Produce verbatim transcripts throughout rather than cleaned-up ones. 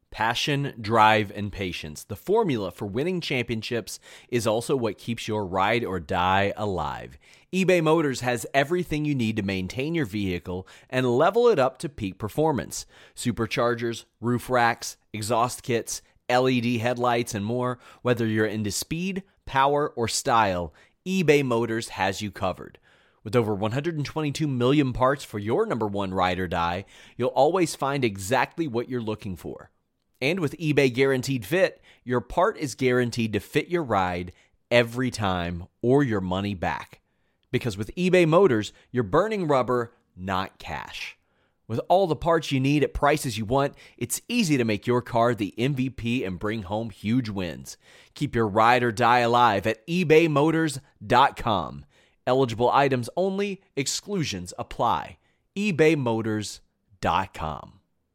Passion, drive, and patience. The formula for winning championships is also what keeps your ride or die alive. eBay Motors has everything you need to maintain your vehicle and level it up to peak performance. Superchargers, roof racks, exhaust kits, L E D headlights, and more. Whether you're into speed, power, or style, eBay Motors has you covered. With over one hundred twenty-two million parts for your number one ride or die, you'll always find exactly what you're looking for. And with eBay Guaranteed Fit, your part is guaranteed to fit your ride every time or your money back. Because with eBay Motors, you're burning rubber, not cash. With all the parts you need at prices you want, it's easy to make your car the M V P and bring home huge wins. Keep your ride or die alive at ebay motors dot com. Eligible items only, exclusions apply. ebay motors dot com.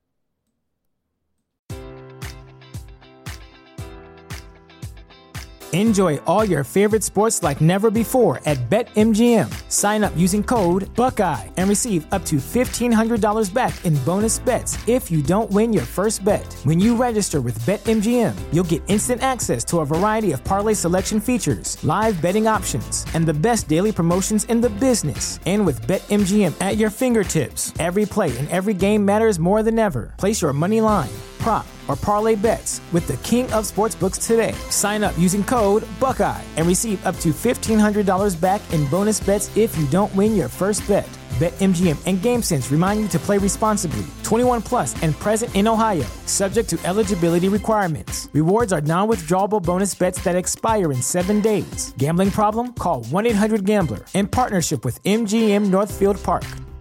Enjoy all your favorite sports like never before at BetMGM. Sign up using code Buckeye and receive up to fifteen hundred dollars back in bonus bets if you don't win your first bet. When you register with BetMGM, you'll get instant access to a variety of parlay selection features, live betting options, and the best daily promotions in the business. And with BetMGM at your fingertips, every play and every game matters more than ever. Place your money line, prop, or parlay bets with the king of sportsbooks today. Sign up using code Buckeye and receive up to fifteen hundred dollars back in bonus bets if you don't win your first bet. BetMGM and GameSense remind you to play responsibly. twenty-one plus and present in Ohio, subject to eligibility requirements. Rewards are non-withdrawable bonus bets that expire in seven days. Gambling problem? Call one eight hundred gambler in partnership with M G M Northfield Park.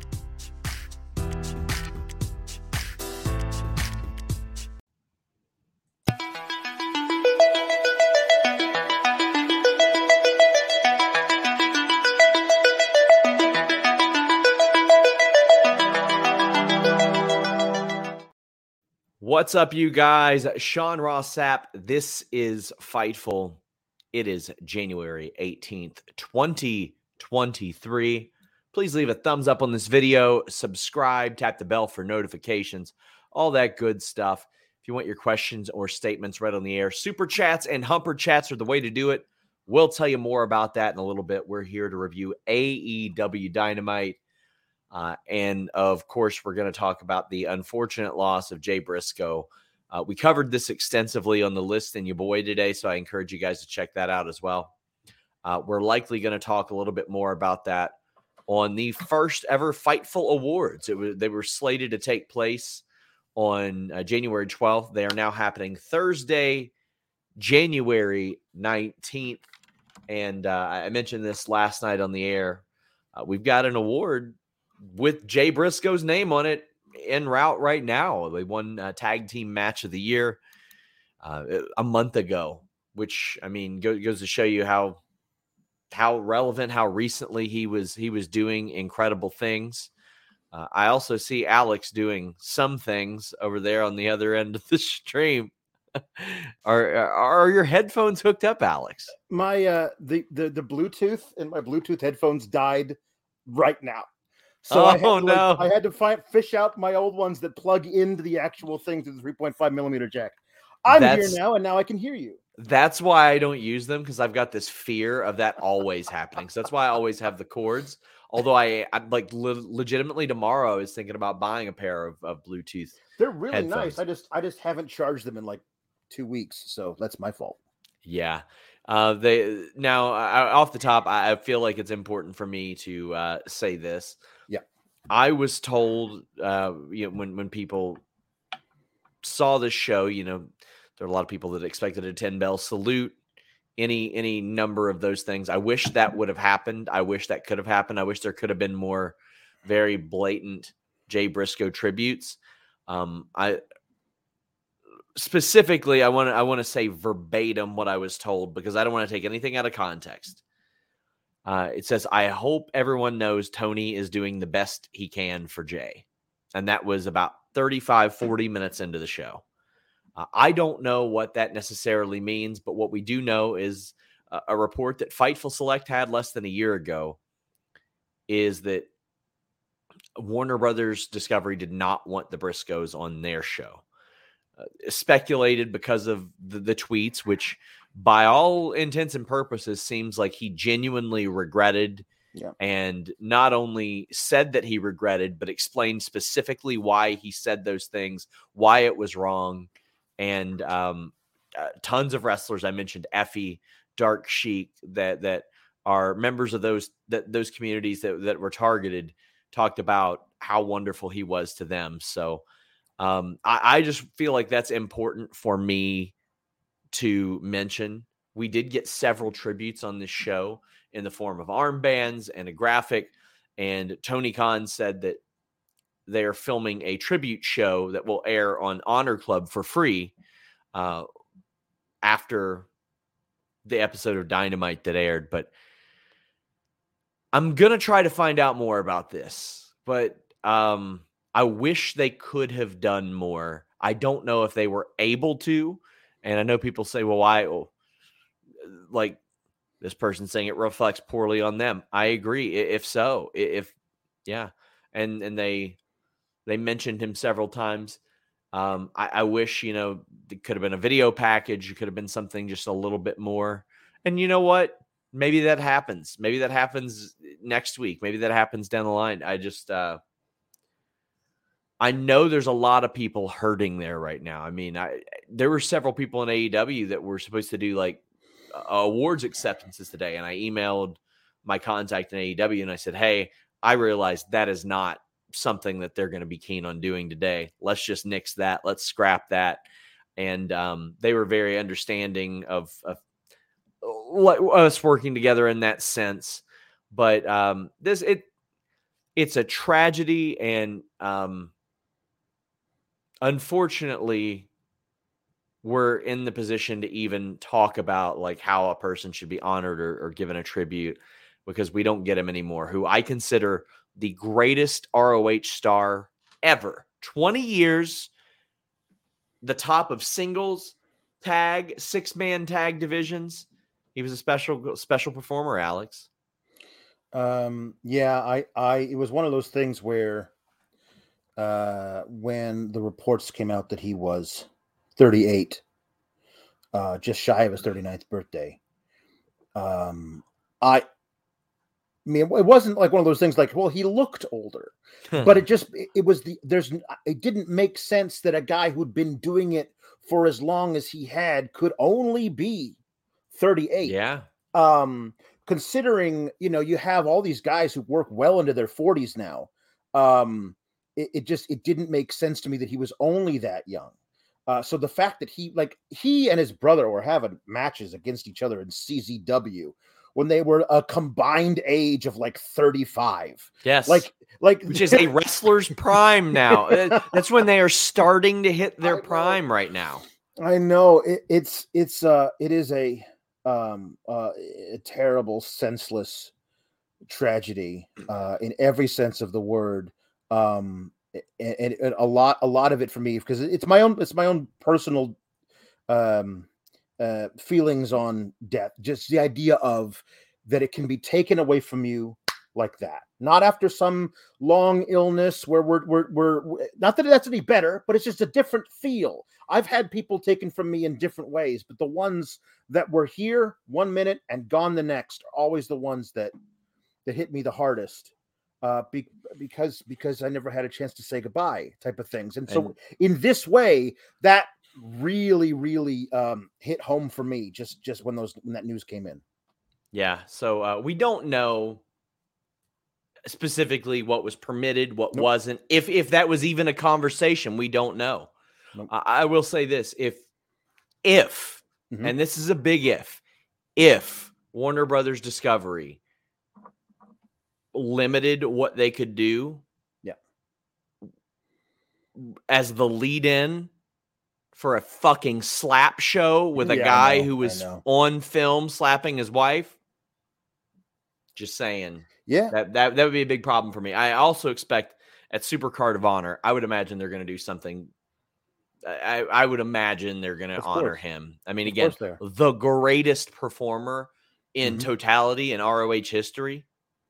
What's up, you guys? Sean Ross Sapp. This is Fightful. It is January eighteenth, twenty twenty-three. Please leave a thumbs up on this video, subscribe, tap the bell for notifications, all that good stuff. If you want your questions or statements read on the air, Super Chats and Humper Chats are the way to do it. We'll tell you more about that in a little bit. We're here to review A E W Dynamite. Uh, and, of course, we're going to talk about the unfortunate loss of Jay Briscoe. Uh, we covered this extensively on the List and Your Boy today, so I encourage you guys to check that out as well. Uh, we're likely going to talk a little bit more about that on the first ever Fightful Awards. It was, they were slated to take place on uh, January twelfth. They are now happening Thursday, January nineteenth. And uh, I mentioned this last night on the air. Uh, we've got an award with Jay Briscoe's name on it en route right now. They won a tag team match of the year uh, a month ago, which, I mean, go, goes to show you how how relevant, how recently he was he was doing incredible things. Uh, I also see Alex doing some things over there on the other end of the stream. are are your headphones hooked up, Alex? My uh, the the the Bluetooth in my Bluetooth headphones died right now. So oh, I had to, no. like, I had to find, fish out my old ones that plug into the actual thing through the three point five millimeter jack. I'm That's, here now, and now I can hear you. That's why I don't use them, because I've got this fear of that always happening. So that's why I always have the cords. Although I, I like le- legitimately tomorrow I was thinking about buying a pair of, of Bluetooth. They're really headphones. nice. I just I just haven't charged them in like two weeks, so that's my fault. Yeah. Uh, they now I, off the top, I, I feel like it's important for me to uh, say this. Yeah, I was told, uh, you know, when when people saw this show, you know, there are a lot of people that expected a ten bell salute, any any number of those things. I wish that would have happened. I wish that could have happened. I wish there could have been more very blatant Jay Briscoe tributes. Um, I. Specifically, I want to I want to say verbatim what I was told, because I don't want to take anything out of context. Uh, it says, "I hope everyone knows Tony is doing the best he can for Jay." And that was about thirty-five, forty minutes into the show. Uh, I don't know what that necessarily means, but what we do know is uh, a report that Fightful Select had less than a year ago is that Warner Brothers Discovery did not want the Briscoes on their show. uh, speculated because of the, the tweets, which by all intents and purposes seems like he genuinely regretted. Yeah. And not only said that he regretted, but explained specifically why he said those things, why it was wrong. And um, uh, tons of wrestlers, I mentioned Effie, Dark Sheik, that that are members of those that those communities that, that were targeted, talked about how wonderful he was to them. So um, I, I just feel like that's important for me to mention. We did get several tributes on this show in the form of armbands and a graphic. And Tony Khan said that they are filming a tribute show that will air on Honor Club for free uh, after the episode of Dynamite that aired. But I'm going to try to find out more about this. But um, I wish they could have done more. I don't know if they were able to. And I know people say, well, why? Well, like, this person saying it reflects poorly on them. I agree. If so, if yeah, and and they they mentioned him several times. Um, I, I wish, you know, it could have been a video package. It could have been something just a little bit more. And you know what? Maybe that happens. Maybe that happens next week. Maybe that happens down the line. I just uh, I know there's a lot of people hurting there right now. I mean, I there were several people in A E W that were supposed to do like awards acceptances today, and I emailed my contact in A E W and I said, hey, I realized that is not something that they're going to be keen on doing today. Let's just nix that. Let's scrap that. And um, they were very understanding of, of us working together in that sense. But um, this it it's a tragedy, and um, unfortunately, we're in the position to even talk about like how a person should be honored or, or given a tribute, because we don't get him anymore, who I consider the greatest R O H star ever. twenty years, the top of singles, tag, six-man tag divisions. He was a special special performer, Alex. Um, yeah, I, I, it was one of those things where uh, when the reports came out that he was thirty-eight, uh, just shy of his thirty-ninth birthday. Um, I, I mean, it wasn't like one of those things like, well, he looked older, but it just, it, it was the, there's, it didn't make sense that a guy who'd been doing it for as long as he had could only be thirty-eight. Yeah. Um, considering, you know, you have all these guys who work well into their forties now. Um, it, it just, it didn't make sense to me that he was only that young. Uh, so the fact that he, like, he and his brother were having matches against each other in C Z W when they were a combined age of like thirty-five. Yes. Like, like, which is a wrestler's prime now. That's when they are starting to hit their prime right now. I know it, it's, it's, uh, it is a, um, uh, a terrible, senseless tragedy, uh, in every sense of the word. Um, And, and, and a lot, a lot of it for me, because it's my own, it's my own personal um, uh, feelings on death. Just the idea of that it can be taken away from you like that, not after some long illness where we're, we're, we're, we're not that that's any better, but it's just a different feel. I've had people taken from me in different ways, but the ones that were here one minute and gone the next are always the ones that, that hit me the hardest. Uh, be, because because I never had a chance to say goodbye, type of things, and so and, in this way, that really, really um, hit home for me. Just just when those when that news came in. Yeah. So uh, we don't know specifically what was permitted, what nope. wasn't. If if that was even a conversation, we don't know. Nope. I, I will say this: if if mm-hmm. and this is a big if, if Warner Brothers Discovery limited what they could do, yeah, as the lead-in for a fucking slap show with a yeah, guy who was on film slapping his wife. Just saying, yeah, that that that would be a big problem for me. I also expect at Supercard of Honor, I would imagine they're going to do something. I I would imagine they're going to honor course. him. I mean, of again, the greatest performer in mm-hmm. totality in R O H history.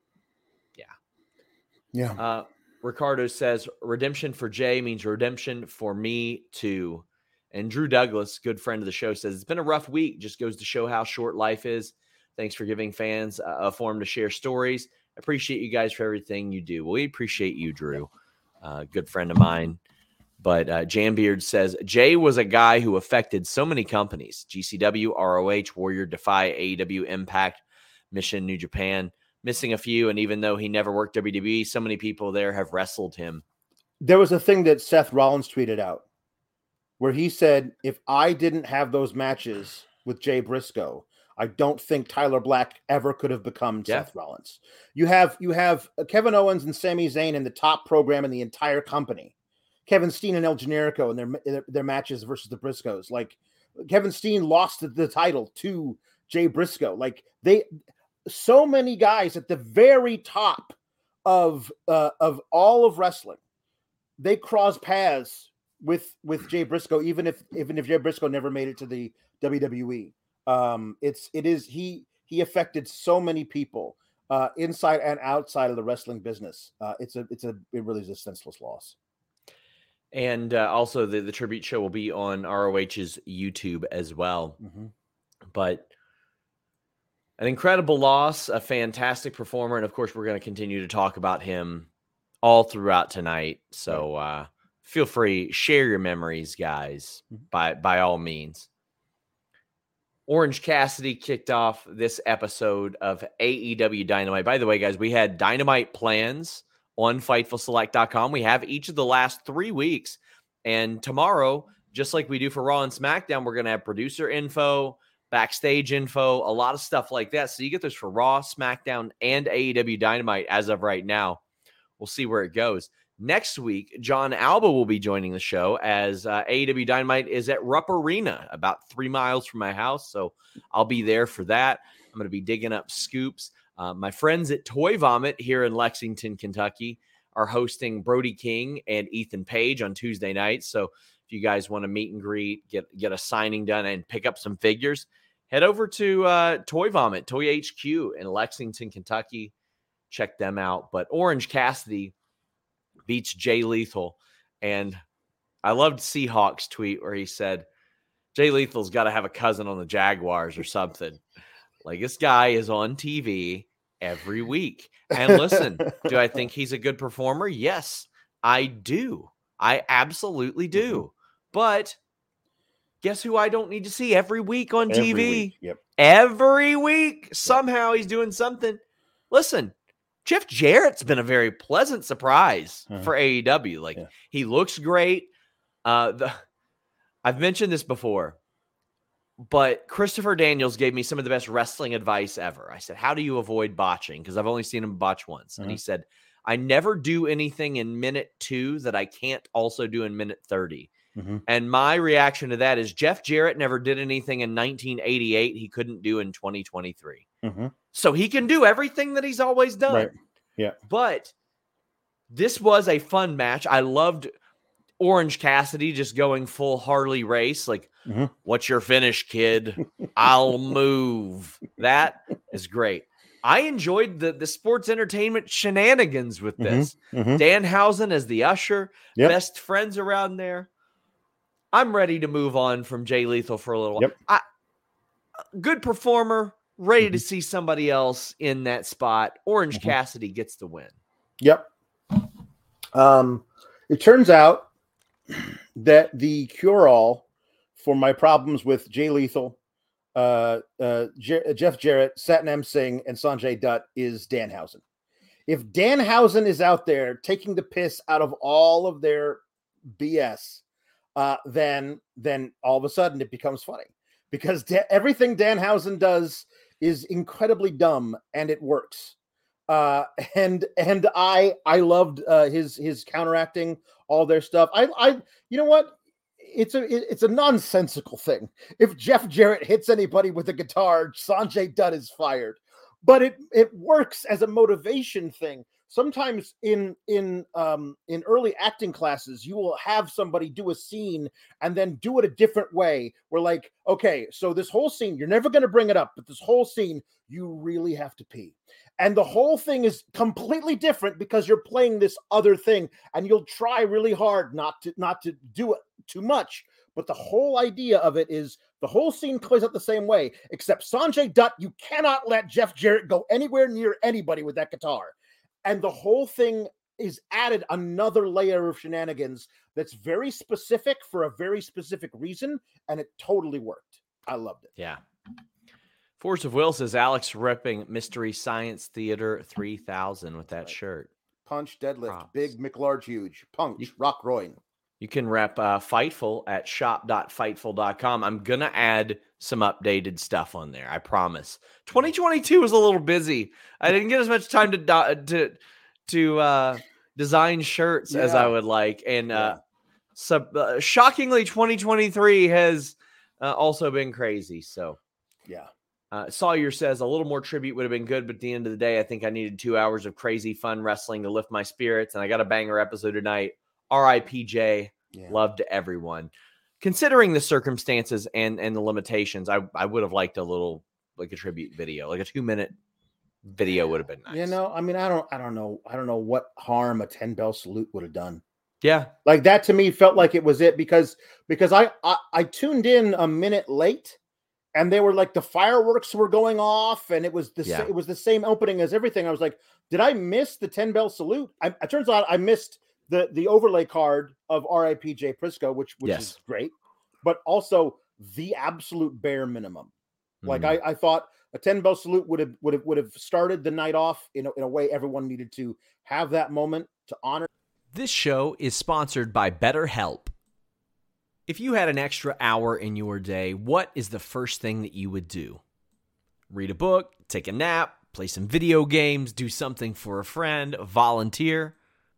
Yeah. Uh, Ricardo says redemption for Jay means redemption for me too. And Drew Douglas, good friend of the show, says it's been a rough week. Just goes to show how short life is. Thanks for giving fans a forum to share stories. Appreciate you guys for everything you do. Well, we appreciate you, Drew. Uh, good friend of mine. But uh, Jambeard says, Jay was a guy who affected so many companies. G C W, R O H, Warrior, Defy, A E W, Impact, Mission, New Japan. Missing a few, and even though he never worked W W E, so many people there have wrestled him. There was a thing that Seth Rollins tweeted out where he said, if I didn't have those matches with Jay Briscoe, I don't think Tyler Black ever could have become yeah. Seth Rollins. You have you have Kevin Owens and Sami Zayn in the top program in the entire company. Kevin Steen and El Generico and their, their their matches versus the Briscoes. Like Kevin Steen lost the, the title to Jay Briscoe. Like they, so many guys at the very top of uh, of all of wrestling, they cross paths with with Jay Briscoe, even if even if Jay Briscoe never made it to the W W E. Um, it's it is he he affected so many people uh, inside and outside of the wrestling business. Uh, it's a it's a it really is a senseless loss. And uh, also the the tribute show will be on R O H's YouTube as well. Mm-hmm. But an incredible loss, a fantastic performer, and of course we're going to continue to talk about him all throughout tonight. So uh, feel free, share your memories, guys, mm-hmm. by by all means. Orange Cassidy kicked off this episode of A E W Dynamite. By the way, guys, we had Dynamite plans on Fightful Select dot com. We have each of the last three weeks. And tomorrow, just like we do for Raw and SmackDown, we're going to have producer info, backstage info, a lot of stuff like that. So you get this for Raw, SmackDown, and A E W Dynamite as of right now. We'll see where it goes. Next week, John Alba will be joining the show as uh, A E W Dynamite is at Rupp Arena, about three miles from my house. So I'll be there for that. I'm going to be digging up scoops. Uh, my friends at Toy Vomit here in Lexington, Kentucky, are hosting Brody King and Ethan Page on Tuesday night. So if you guys want to meet and greet, get get a signing done, and pick up some figures, head over to uh, Toy Vomit, Toy H Q in Lexington, Kentucky. Check them out. But Orange Cassidy beats Jay Lethal. And I loved Seahawks tweet where he said, Jay Lethal's got to have a cousin on the Jaguars or something. Like, this guy is on T V every week. And listen, do I think he's a good performer? Yes, I do. I absolutely do. Mm-hmm. But guess who I don't need to see every week on every T V? Week. Yep. Every week, somehow he's doing something. Listen, Jeff Jarrett's been a very pleasant surprise uh-huh. for A E W. Like, yeah. he looks great. Uh, the I've mentioned this before, but Christopher Daniels gave me some of the best wrestling advice ever. I said, how do you avoid botching? Because I've only seen him botch once. Uh-huh. And he said, I never do anything in minute two that I can't also do in minute thirty. Mm-hmm. And my reaction to that is Jeff Jarrett never did anything in nineteen eighty-eight he couldn't do in twenty twenty-three. Mm-hmm. So he can do everything that he's always done. Right. Yeah. But this was a fun match. I loved Orange Cassidy just going full Harley Race. Like, mm-hmm. what's your finish, kid? I'll move. That is great. I enjoyed the, the sports entertainment shenanigans with this. Mm-hmm. Mm-hmm. Danhausen as the usher, yep. best friends around there. I'm ready to move on from Jay Lethal for a little while. Yep. I, good performer, ready mm-hmm. to see somebody else in that spot. Orange mm-hmm. Cassidy gets the win. Yep. Um, it turns out that the cure-all for my problems with Jay Lethal, uh, uh, J- Jeff Jarrett, Satnam Singh, and Sanjay Dutt is Danhausen. If Danhausen is out there taking the piss out of all of their B S, uh, then then all of a sudden it becomes funny because da- everything Danhausen does is incredibly dumb and it works. Uh, and and I I loved uh, his his counteracting all their stuff. I I you know what? It's a it's a nonsensical thing. If Jeff Jarrett hits anybody with a guitar, Sanjay Dutt is fired. But it it works as a motivation thing. Sometimes in in um, in early acting classes, you will have somebody do a scene and then do it a different way. We're like, okay, so this whole scene, you're never going to bring it up, but this whole scene, you really have to pee. And the whole thing is completely different because you're playing this other thing, and you'll try really hard not to not to do it too much. but the whole idea of it is the whole scene plays out the same way, except Sanjay Dutt, you cannot let Jeff Jarrett go anywhere near anybody with that guitar. And the whole thing is added another layer of shenanigans that's very specific for a very specific reason, and it totally worked. I loved it. Yeah. Force of Will says Alex ripping Mystery Science Theater three thousand with that right. shirt. Punch, deadlift, Props. Big, McLarge, huge. Punch, you, rock roaring. You can rep uh, Fightful at shop dot fightful dot com. I'm going to add some updated stuff on there. I promise. twenty twenty-two was a little busy. I didn't get as much time to to to uh, design shirts yeah. as I would like. And uh, yeah. sub, uh, shockingly, twenty twenty-three has uh, also been crazy. So, yeah. Uh, Sawyer says a little more tribute would have been good, but at the end of the day, I think I needed two hours of crazy fun wrestling to lift my spirits, and I got a banger episode tonight. R I P J, yeah. Love to everyone. Considering the circumstances and and the limitations, I, I would have liked a little, like a tribute video, like a two minute video would have been nice. You know, I mean, I don't, I don't know, I don't know what harm a ten bell salute would have done. Yeah, like that to me felt like it was it because because I I, I tuned in a minute late. And they were like the fireworks were going off, and it was the yeah. it was the same opening as everything. I was like, did I miss the ten bell salute? I, it turns out I missed the the overlay card of R I P J Prisco, which which yes. is great, but also the absolute bare minimum. Mm. Like I, I thought a ten bell salute would have would have would have started the night off in a, in a way everyone needed to have that moment to honor. This show is sponsored by BetterHelp. If you had an extra hour in your day, what is the first thing that you would do? Read a book, take a nap, play some video games, do something for a friend, volunteer.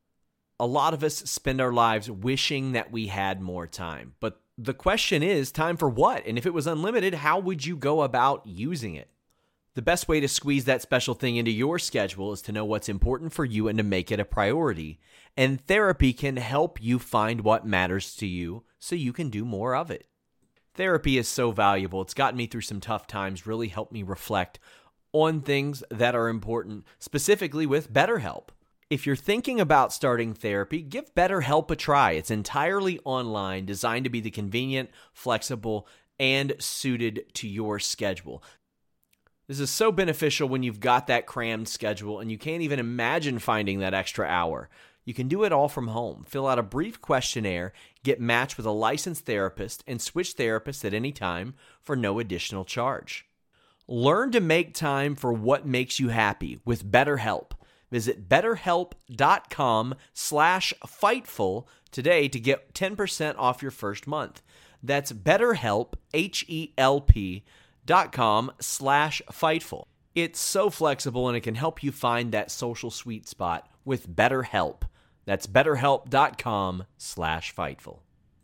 A lot of us spend our lives wishing that we had more time. But the question is, time for what? And if it was unlimited, how would you go about using it? The best way to squeeze that special thing into your schedule is to know what's important for you and to make it a priority. And therapy can help you find what matters to you so you can do more of it. Therapy is so valuable. It's gotten me through some tough times, really helped me reflect on things that are important, specifically with BetterHelp. If you're thinking about starting therapy, give BetterHelp a try. It's entirely online, designed to be the convenient, flexible, and suited to your schedule. This is so beneficial when you've got that crammed schedule and you can't even imagine finding that extra hour. You can do it all from home. Fill out a brief questionnaire, get matched with a licensed therapist, and switch therapists at any time for no additional charge. Learn to make time for what makes you happy with BetterHelp. Visit betterhelp.com slash Fightful today to get ten percent off your first month. That's BetterHelp, H E L P, dot com slash Fightful. It's so flexible and it can help you find that social sweet spot with BetterHelp. That's betterhelp.com slash Fightful.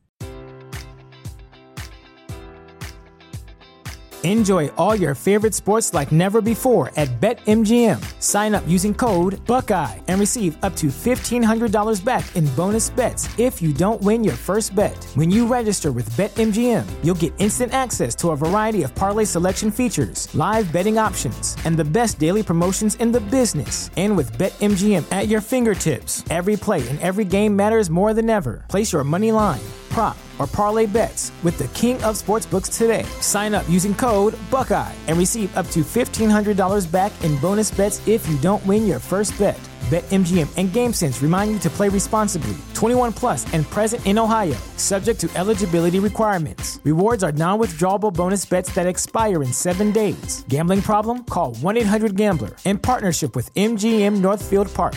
Enjoy all your favorite sports like never before at BetMGM. Sign up using code Buckeye and receive up to fifteen hundred dollars back in bonus bets if you don't win your first bet. When you register with BetMGM, you'll get instant access to a variety of parlay selection features, live betting options, and the best daily promotions in the business. And with BetMGM at your fingertips, every play and every game matters more than ever. Place your money line, prop, or parlay bets with the king of sportsbooks today. Sign up using code Buckeye and receive up to fifteen hundred dollars back in bonus bets if you don't win your first bet. BetMGM and GameSense remind you to play responsibly. twenty-one plus and present in Ohio, subject to eligibility requirements. Rewards are non-withdrawable bonus bets that expire in seven days. Gambling problem? Call one eight hundred gambler. In partnership with M G M Northfield Park.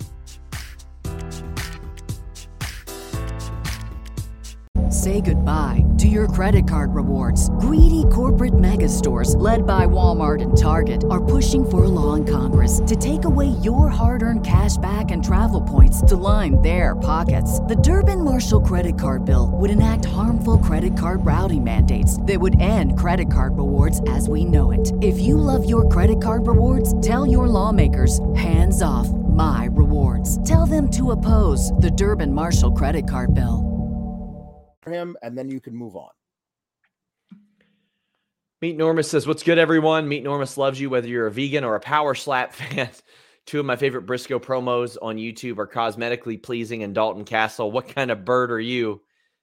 Say goodbye to your credit card rewards. Greedy corporate mega stores, led by Walmart and Target, are pushing for a law in Congress to take away your hard-earned cash back and travel points to line their pockets. The Durbin-Marshall credit card bill would enact harmful credit card routing mandates that would end credit card rewards as we know it. If you love your credit card rewards, tell your lawmakers, hands off my rewards. Tell them to oppose the Durbin-Marshall credit card bill. Him, and then you can move on. Meet Normus says, what's good, everyone? Meet Normus loves you, whether you're a vegan or a Power Slap fan. Two of my favorite Briscoe promos on YouTube are Cosmetically Pleasing and Dalton Castle. What kind of bird are you?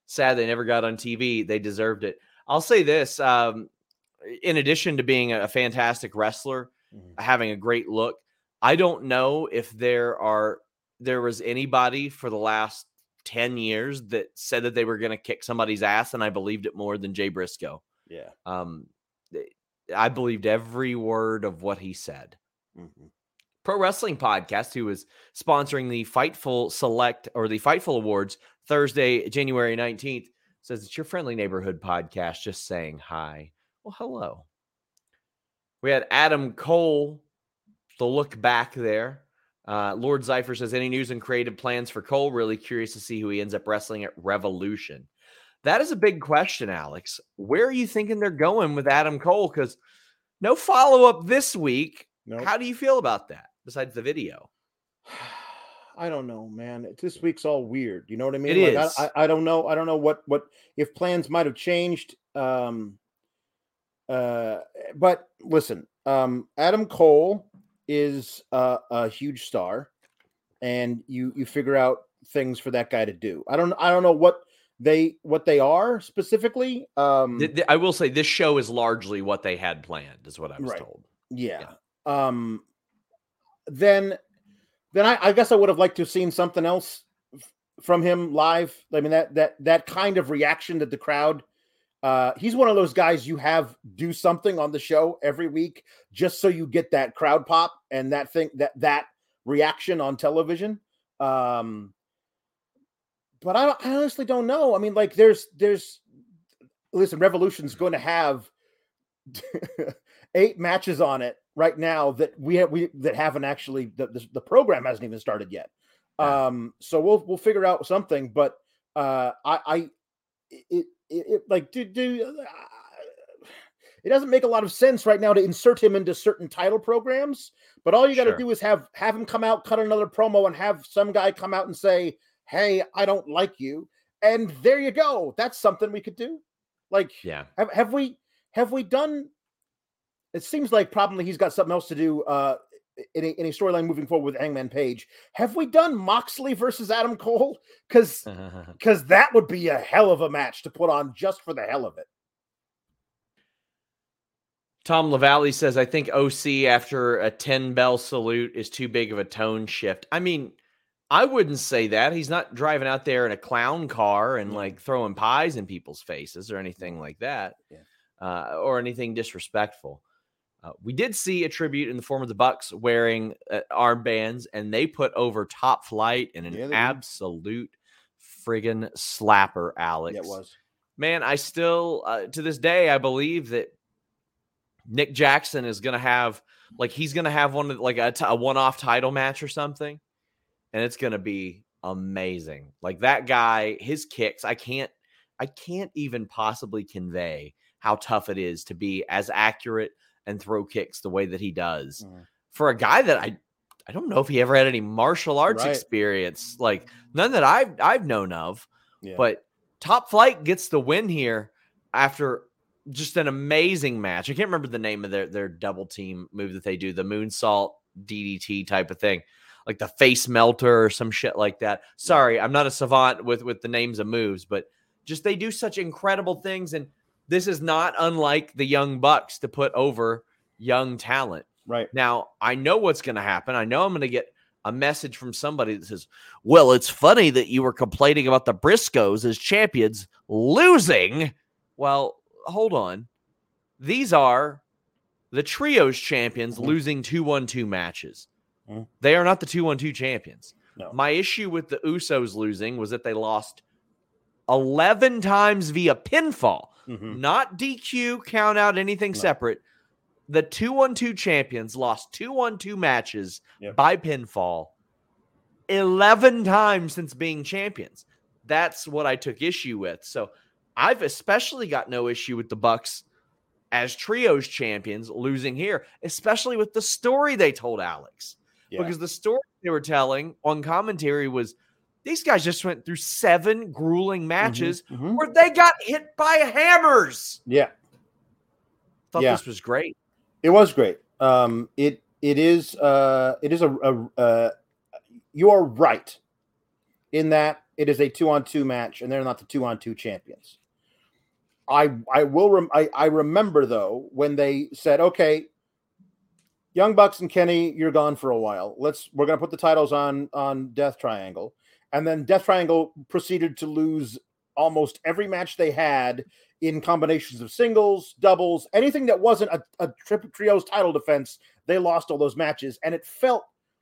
sad they never got on T V. They deserved it. I'll say this. Um, in addition to being a fantastic wrestler, mm-hmm. having a great look, I don't know if there are there was anybody for the last ten years that said that they were going to kick somebody's ass, and I believed it more than Jay Briscoe. Yeah. Um, I believed every word of what he said. Mm-hmm. Pro Wrestling Podcast, who is sponsoring the Fightful Select or the Fightful Awards Thursday, January nineteenth, says it's your friendly neighborhood podcast just saying hi. Well, hello. We had Adam Cole, the look back there. Uh, Lord Zypher says, any news and creative plans for Cole? Really curious to see who he ends up wrestling at Revolution. That is a big question, Alex. Where are you thinking they're going with Adam Cole? Because no follow-up this week. Nope. How do you feel about that, besides the video? I don't know, man. This week's all weird. You know what I mean? It like, is. I, I, I don't know. I don't know what, what if plans might have changed. Um, uh, but listen, um, Adam Cole is uh, a huge star, and you you figure out things for that guy to do. I don't I don't know what they what they are specifically. Um, the, the, I will say this show is largely what they had planned, is what I was right. told. Yeah. yeah. Um. Then. Then I, I guess I would have liked to have seen something else f- from him live. I mean, that that that kind of reaction to the crowd. Uh, he's one of those guys you have do something on the show every week just so you get that crowd pop and that thing that that reaction on television. Um, but I, I honestly don't know. I mean, like there's there's listen, Revolution's going to have eight matches on it right now that we have we that haven't actually the, the the program hasn't even started yet. Um, so we'll we'll figure out something. But uh, I I it, it, it like do do uh, it doesn't make a lot of sense right now to insert him into certain title programs. But all you got to Sure. do is have have him come out, cut another promo, and have some guy come out and say, "Hey, I don't like you," and there you go. That's something we could do. Like, yeah, have have we have we done? It seems like probably he's got something else to do uh, in a, in a storyline moving forward with Hangman Page. Have we done Moxley versus Adam Cole? Because because that would be a hell of a match to put on just for the hell of it. Tom LaValle says, I think O C after a ten-bell salute is too big of a tone shift. I mean, I wouldn't say that. He's not driving out there in a clown car and like throwing pies in people's faces or anything like that, yeah. uh, or anything disrespectful. Uh, we did see a tribute in the form of the Bucks wearing uh, armbands, and they put over Top Flight in an yeah, absolute friggin' slapper, Alex. Yeah, it was. Man, I still, uh, to this day, I believe that Nick Jackson is going to have, like, he's going to have one of, like, a, t- a one-off title match or something, and it's going to be amazing. Like, that guy, his kicks, I can't, I can't even possibly convey how tough it is to be as accurate and throw kicks the way that he does mm-hmm. for a guy that I, I don't know if he ever had any martial arts right. experience, like none that I've, I've known of, yeah. but Top Flight gets the win here after just an amazing match. I can't remember the name of their, their double team move that they do, the moonsault D D T type of thing, like the face melter or some shit like that. Sorry, I'm not a savant with, with the names of moves, but just they do such incredible things. And this is not unlike the Young Bucks to put over young talent. Right. Now, I know what's going to happen. I know I'm going to get a message from somebody that says, well, it's funny that you were complaining about the Briscoes as champions losing. Well, hold on. These are the Trios champions mm-hmm. losing two one two matches. Mm-hmm. They are not the two one two champions. No. My issue with the Usos losing was that they lost eleven times via pinfall. Mm-hmm. Not D Q, count out, anything no. separate. The two one two champions lost two one two matches yep. by pinfall eleven times since being champions. That's what I took issue with. So I've especially got no issue with the Bucks as Trios champions losing here, especially with the story they told Alex. Yeah. Because the story they were telling on commentary was these guys just went through seven grueling matches mm-hmm, mm-hmm. where they got hit by hammers. Yeah. Thought yeah. this was great. It was great. Um, it, it is, uh, it is a, a uh, you are right in that it is a two on two match, and they're not the two on two champions. I I will rem- I, I remember though when they said, okay, Young Bucks and Kenny, you're gone for a while. Let's we're gonna put the titles on on Death Triangle, and then Death Triangle proceeded to lose almost every match they had in combinations of singles, doubles, anything that wasn't a, a tri- trios title defense. They lost all those matches, and it felt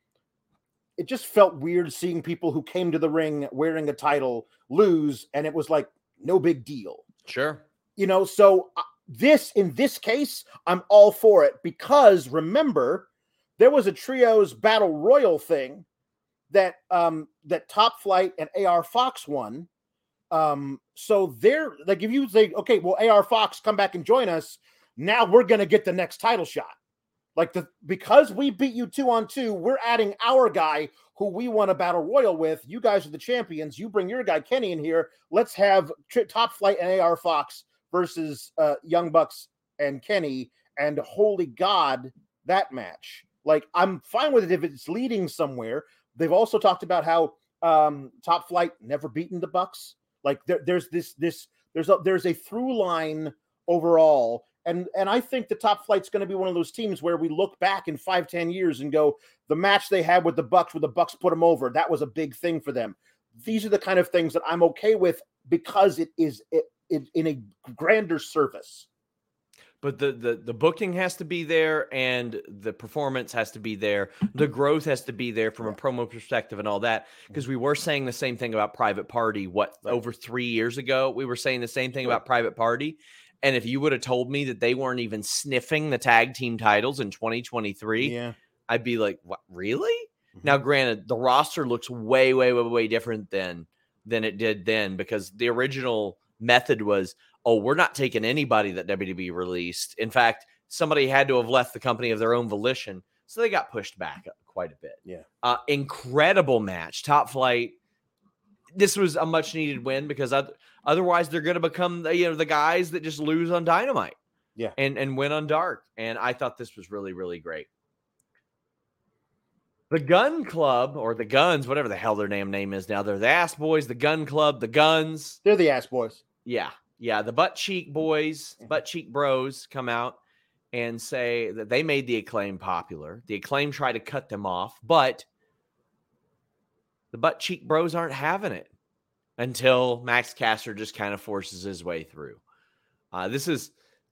it just felt weird seeing people who came to the ring wearing a title lose, and it was like no big deal. Sure. You know, so uh, this, in this case, I'm all for it because remember, there was a trios battle royal thing that um, that Top Flight and A R Fox won. Um, so they're like, if you say, okay, well, A R Fox, come back and join us. Now we're going to get the next title shot. Like the, because we beat you two on two, we're adding our guy who we won a battle royal with. You guys are the champions. You bring your guy Kenny in here. Let's have tri- Top Flight and A R Fox versus uh, Young Bucks and Kenny. And holy God, that match. Like, I'm fine with it if it's leading somewhere. They've also talked about how um, Top Flight never beaten the Bucks. Like there, there's this, this, there's a, there's a through line overall. And, and I think the Top Flight's going to be one of those teams where we look back in five, ten years and go, the match they had with the Bucks, where the Bucks put them over, that was a big thing for them. These are the kind of things that I'm okay with because it is it, it, in a grander service. But the, the the booking has to be there, and the performance has to be there. The growth has to be there from a promo perspective and all that. Because we were saying the same thing about Private Party. What, right. over three years ago, we were saying the same thing right. about Private Party. And if you would have told me that they weren't even sniffing the tag team titles in twenty twenty-three, yeah. I'd be like, what, really? Mm-hmm. Now, granted, the roster looks way, way, way, way different than than it did then, because the original method was, oh, we're not taking anybody that W W E released. In fact, somebody had to have left the company of their own volition. So they got pushed back quite a bit. Yeah. Uh, incredible match. Top Flight. This was a much needed win because otherwise they're going to become the, you know, the guys that just lose on Dynamite. Yeah. And, and win on Dark. And I thought this was really, really great. The Gun Club, or the Guns, whatever the hell their damn name is now. They're the Ass Boys, the Gun Club, the Guns. They're the Ass Boys. Yeah. Yeah, the Butt Cheek Boys, Butt Cheek Bros come out and say that they made the Acclaim popular. The Acclaim tried to cut them off, but the Butt Cheek Bros aren't having it until Max Caster just kind of forces his way through. Uh, this is,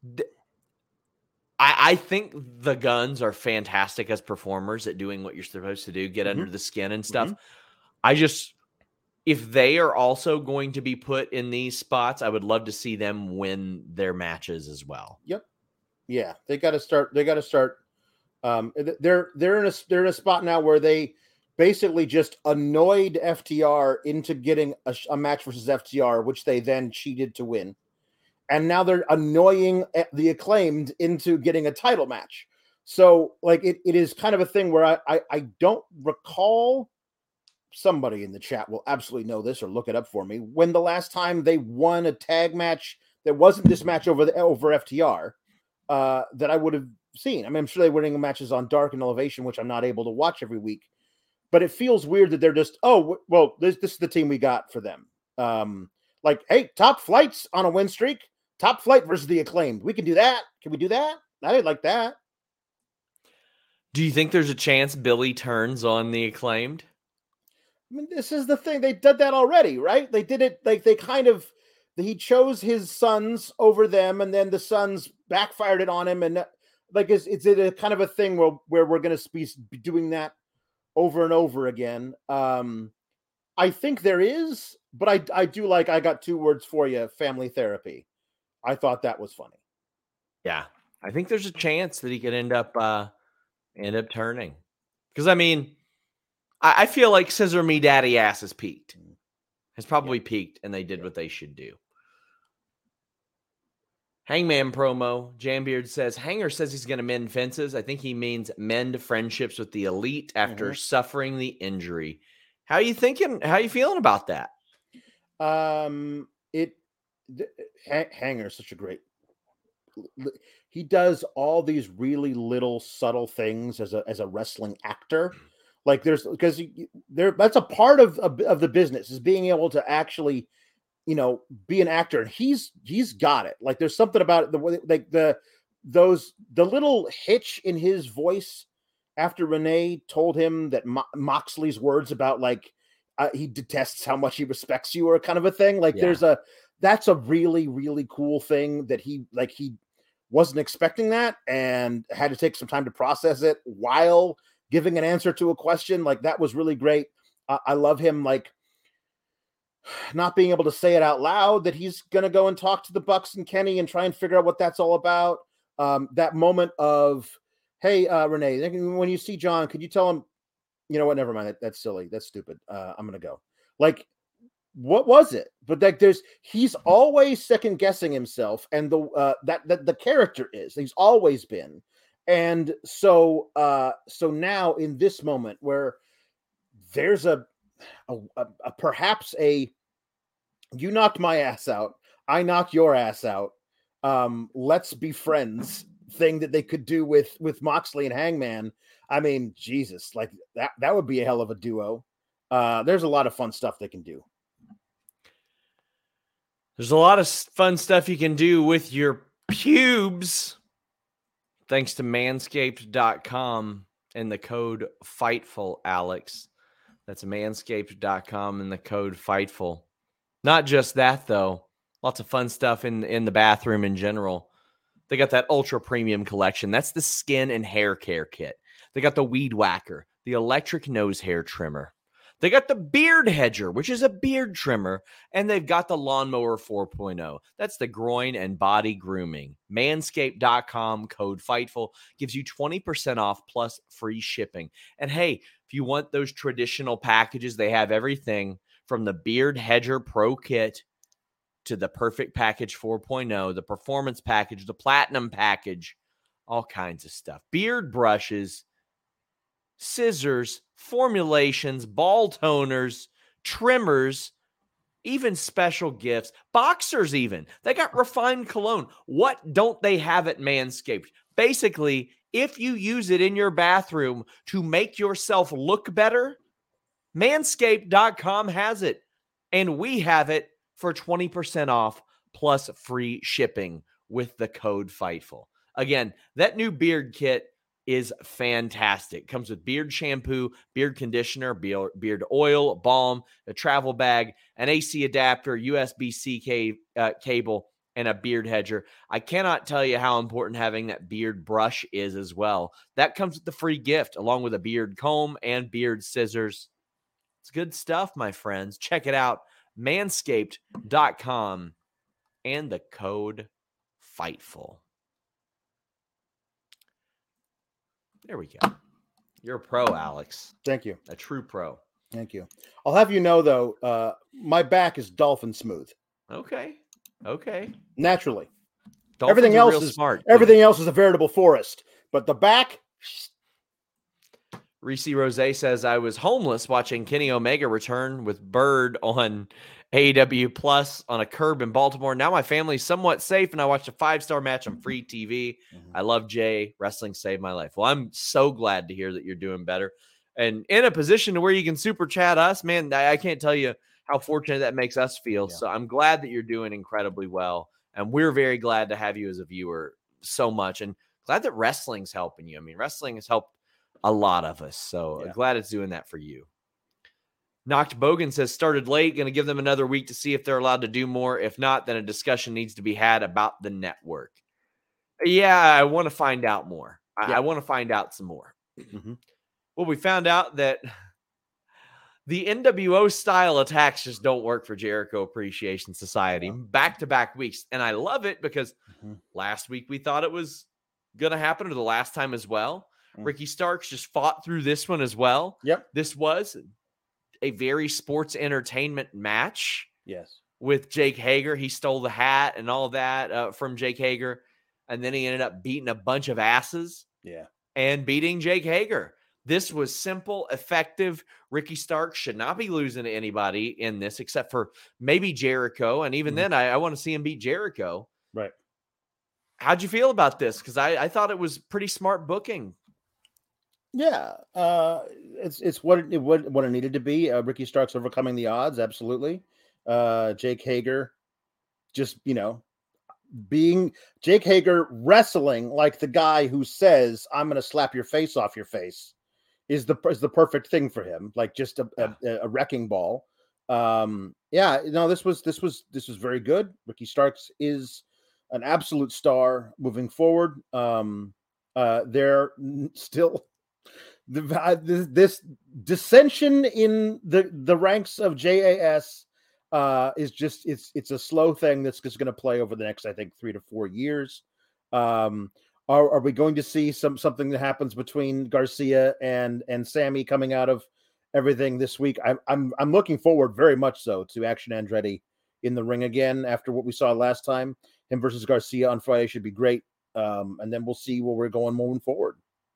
I, I think the Guns are fantastic as performers at doing what you're supposed to do, get mm-hmm. under the skin and stuff. Mm-hmm. I just... If they are also going to be put in these spots, I would love to see them win their matches as well. Yep. Yeah, they got to start. They got to start. Um, they're they're in a they're in a spot now where they basically just annoyed F T R into getting a, a match versus F T R, which they then cheated to win, and now they're annoying the Acclaimed into getting a title match. So, like, it, it is kind of a thing where I I, I don't recall. Somebody in the chat will absolutely know this or look it up for me. When the last time they won a tag match that wasn't this match over the over F T R uh, that I would have seen. I mean, I'm sure they were winning matches on Dark and Elevation, which I'm not able to watch every week. But it feels weird that they're just, oh, well, this, this is the team we got for them. Um, like, hey, Top Flight's on a win streak. Top Flight versus the Acclaimed. We can do that. Can we do that? I didn't like that. Do you think there's a chance Billy turns on the Acclaimed? I mean, this is the thing. They did that already, right? They did it like they kind of, he chose his sons over them, and then the sons backfired it on him. And like, it's, it's a kind of a thing where, where we're going to be doing that over and over again. Um, I think there is, but I, I do like, I got two words for you, family therapy. I thought that was funny. Yeah. I think there's a chance that he could end up, uh, end up turning. Because, I mean, I feel like Scissor Me Daddy Ass has peaked. Has probably yeah. peaked, and they did yeah. what they should do. Hangman promo. Jambeard says, Hanger says he's going to mend fences. I think he means mend friendships with the elite after mm-hmm. suffering the injury. How are you thinking? How are you feeling about that? Um, it th- Hanger is such a great... He does all these really little subtle things as a as a wrestling actor. Like there's because there that's a part of, of of the business is being able to actually, you know, be an actor. And he's he's got it. Like there's something about it, the way like the those the little hitch in his voice after Renee told him that Mo- Moxley's words about like uh, he detests how much he respects you or kind of a thing. Like Yeah. there's a that's a really really cool thing that he like he wasn't expecting that and had to take some time to process it while giving an answer to a question. Like that was really great. Uh, I love him like not being able to say it out loud that he's going to go and talk to the Bucks and Kenny and try and figure out what that's all about. Um, that moment of, hey, uh, Renee, when you see John, could you tell him, you know what, never mind. That, that's silly. That's stupid. Uh, I'm going to go. Like, what was it? But like, there's, he's always second guessing himself. And the, uh, that, that the character is, he's always been. And so, uh, so now in this moment where there's a, a, a, a perhaps a, you knocked my ass out, I knocked your ass out. Um, let's be friends thing that they could do with, with Moxley and Hangman. I mean, Jesus, like that, that would be a hell of a duo. Uh, there's a lot of fun stuff they can do. There's a lot of fun stuff you can do with your pubes. Thanks to manscaped dot com and the code FIGHTFUL, Alex. That's manscaped dot com and the code FIGHTFUL. Not just that, though. Lots of fun stuff in, in the bathroom in general. They got that ultra premium collection. That's the skin and hair care kit. They got the Weed Whacker, the electric nose hair trimmer. They got the Beard Hedger, which is a beard trimmer, and they've got the Lawnmower four point oh. That's the groin and body grooming. manscaped dot com, code FIGHTFUL, gives you twenty percent off plus free shipping. And hey, if you want those traditional packages, they have everything from the Beard Hedger Pro Kit to the Perfect Package four point oh, the Performance Package, the Platinum Package, all kinds of stuff. Beard brushes, scissors, formulations, ball toners, trimmers, even special gifts, boxers even. They got refined cologne. What don't they have at Manscaped? Basically, if you use it in your bathroom to make yourself look better, manscaped dot com has it. And we have it for twenty percent off plus free shipping with the code FIGHTFUL. Again, that new beard kit is fantastic. Comes with beard shampoo, beard conditioner, beard oil, balm, a travel bag, an A C adapter, U S B C ca- uh, cable, and a beard hedger. I cannot tell you how important having that beard brush is as well. That comes with the free gift, along with a beard comb and beard scissors. It's good stuff, my friends. Check it out, manscaped dot com and the code FIGHTFUL. There we go. You're a pro, Alex. Thank you. A true pro. Thank you. I'll have you know, though, uh, my back is dolphin smooth. Okay. Okay. Naturally. Dolphins everything else is smart. Everything too. else is a veritable forest, but the back. Reese Rose says, I was homeless watching Kenny Omega return with Bird on A E W Plus on a curb in Baltimore. Now my family's somewhat safe, and I watched a five-star match on free T V. Mm-hmm. I love Jay. Wrestling saved my life. Well, I'm so glad to hear that you're doing better. And in a position to where you can super chat us, man, I, I can't tell you how fortunate that makes us feel. Yeah. So I'm glad that you're doing incredibly well. And we're very glad to have you as a viewer so much. And glad that wrestling's helping you. I mean, wrestling has helped a lot of us. So yeah. glad it's doing that for you. Knocked Bogan says, started late, going to give them another week to see if they're allowed to do more. If not, then a discussion needs to be had about the network. Yeah, I want to find out more. I, yeah. I want to find out some more. Mm-hmm. Well, we found out that the N W O style attacks just don't work for Jericho Appreciation Society yeah. back-to-back weeks. And I love it because mm-hmm. last week we thought it was going to happen, or the last time as well. Mm-hmm. Ricky Starks just fought through this one as well. Yep. This was a very sports entertainment match. Yes. With Jake Hager. He stole the hat and all that uh, from Jake Hager. And then he ended up beating a bunch of asses. Yeah. And beating Jake Hager. This was simple, effective. Ricky Starks should not be losing to anybody in this except for maybe Jericho. And even mm-hmm. then, I, I want to see him beat Jericho. Yeah, uh, it's it's what it what, what it needed to be. Uh, Ricky Starks overcoming the odds, absolutely. Uh, Jake Hager, just you know, being Jake Hager wrestling like the guy who says, "I'm going to slap your face off your face," is the is the perfect thing for him. Like just a Yeah. a, a wrecking ball. Um, yeah, no, this was this was this was very good. Ricky Starks is an absolute star moving forward. Um, uh, they're still the this, this dissension in the the ranks of J A S uh is just it's it's a slow thing that's just going to play over the next, I think, three to four years. Um are, are we going to see some something that happens between Garcia and and Sammy coming out of everything this week? I'm I'm I'm looking forward very much so to Action Andretti in the ring again after what we saw last time. Him versus Garcia on Friday should be great. Um and then we'll see where we're going moving forward.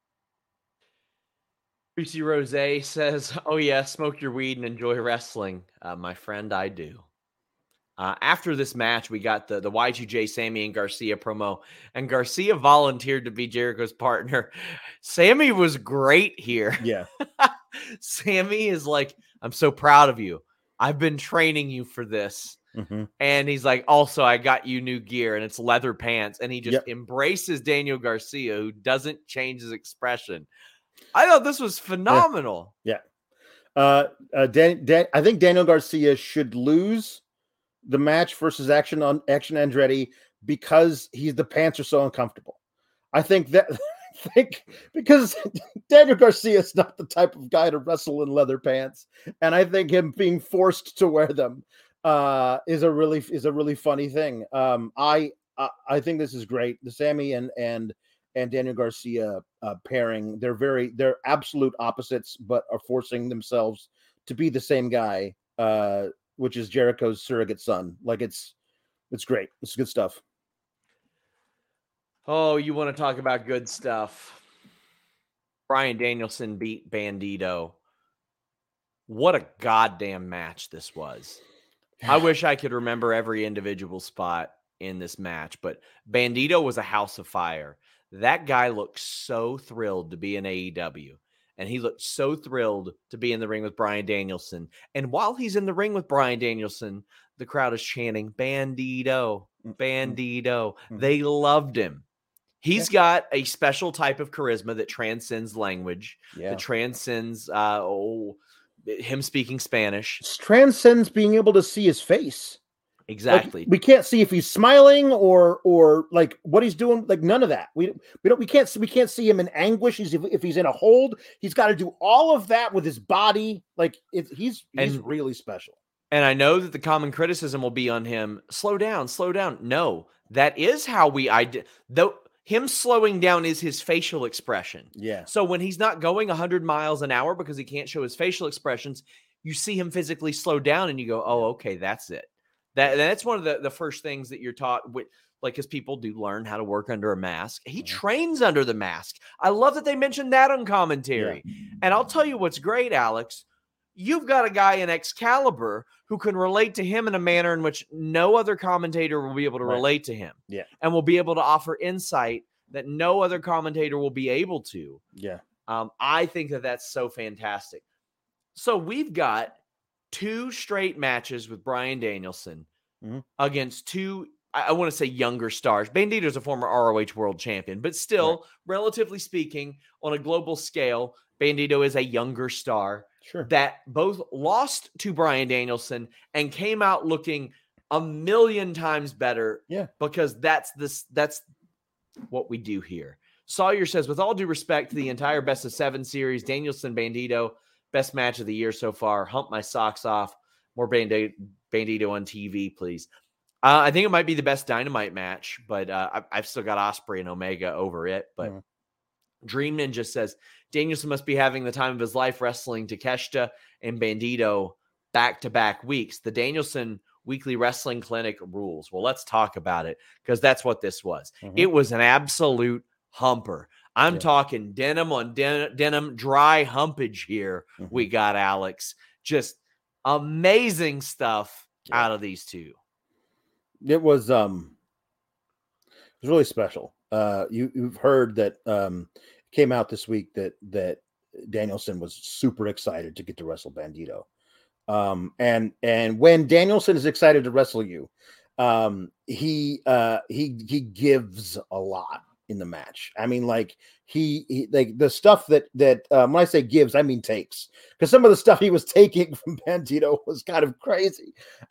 Greasy Rose says, "Oh yeah, smoke your weed and enjoy wrestling, uh, my friend. I do." Uh, after this match, we got the the Y two J Sammy and Garcia promo, and Garcia volunteered to be Jericho's partner. Sammy was great here. Yeah. Sammy is like, "I'm so proud of you. I've been training you for this." Mm-hmm. And he's like, "Also, I got you new gear, and it's leather pants." And he just Yep. embraces Daniel Garcia, who doesn't change his expression. I thought this was phenomenal. Yeah. yeah. Uh, uh Dan, Dan, I think Daniel Garcia should lose the match versus Action on Action Andretti because he's the pants are so uncomfortable. I think that I think because Daniel Garcia is not the type of guy to wrestle in leather pants, and I think him being forced to wear them uh, is a really is a really funny thing. Um, I, I I think this is great. The Sammy and and and Daniel Garcia uh, pairing, they're very they're absolute opposites, but are forcing themselves to be the same guy, uh, which is Jericho's surrogate son. Like it's it's great. It's good stuff. Oh, you want to talk about good stuff? Bryan Danielson beat Bandito. What a goddamn match this was. I wish I could remember every individual spot in this match, but Bandito was a house of fire. That guy looked so thrilled to be in A E W, and he looked so thrilled to be in the ring with Bryan Danielson. And while he's in the ring with Bryan Danielson, the crowd is chanting, "Bandito, Bandito." Mm-hmm. They loved him. He's yeah. got a special type of charisma that transcends language, yeah. that transcends uh, oh, him speaking Spanish. It transcends being able to see his face. Exactly. Like, we can't see if he's smiling or or like what he's doing. Like none of that. We we don't we can't see we can't see him in anguish. He's if, if he's in a hold, he's got to do all of that with his body. Like it, he's he's and, really special. And I know that the common criticism will be on him. Slow down, slow down. No, that is how we ide- though. Him slowing down is his facial expression. Yeah. So when he's not going one hundred miles an hour because he can't show his facial expressions, you see him physically slow down and you go, oh, okay, that's it. That That's one of the, the first things that you're taught with, like, because people do learn how to work under a mask. He mm-hmm. trains under the mask. I love that they mentioned that on commentary. Yeah. And I'll tell you what's great, Alex. You've got a guy in Excalibur who can relate to him in a manner in which no other commentator will be able to right. relate to him. Yeah. And will be able to offer insight that no other commentator will be able to. Yeah. Um, I think that that's so fantastic. So we've got two straight matches with Bryan Danielson mm-hmm. against two, I, I want to say younger stars. Bandito is a former R O H world champion, but still, right. relatively speaking, on a global scale, Bandito is a younger star. Sure. That both lost to Bryan Danielson and came out looking a million times better. Yeah. Because that's this that's what we do here. Sawyer says, with all due respect to the entire best of seven series, Danielson Bandito, best match of the year so far. Hump my socks off. More Bandito, Bandito on T V, please. Uh, I think it might be the best Dynamite match, but uh, I've, I've still got Ospreay and Omega over it. But mm. Dream Ninja says, Danielson must be having the time of his life wrestling Takeshita and Bandito back-to-back weeks. The Danielson Weekly Wrestling Clinic rules. Well, let's talk about it because that's what this was. Mm-hmm. It was an absolute humper. I'm yeah. talking denim on den- denim, dry humpage here. Mm-hmm. We got, Alex. Just amazing stuff yeah. out of these two. It was um, it was really special. Uh, you, you've heard that um, came out this week that that Danielson was super excited to get to wrestle Bandito. Um, and and when Danielson is excited to wrestle you, um, he uh, he he gives a lot in the match. I mean, like he, he like the stuff that that um, when I say gives, I mean takes, because some of the stuff he was taking from Bandito was kind of crazy,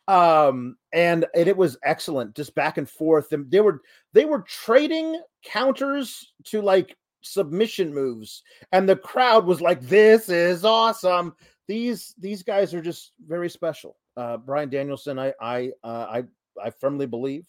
um, and, and it was excellent, just back and forth. And they were they were trading counters to like submission moves, and the crowd was like, "This is awesome." These these guys are just very special. Uh, Bryan Danielson, I I uh, I I firmly believe.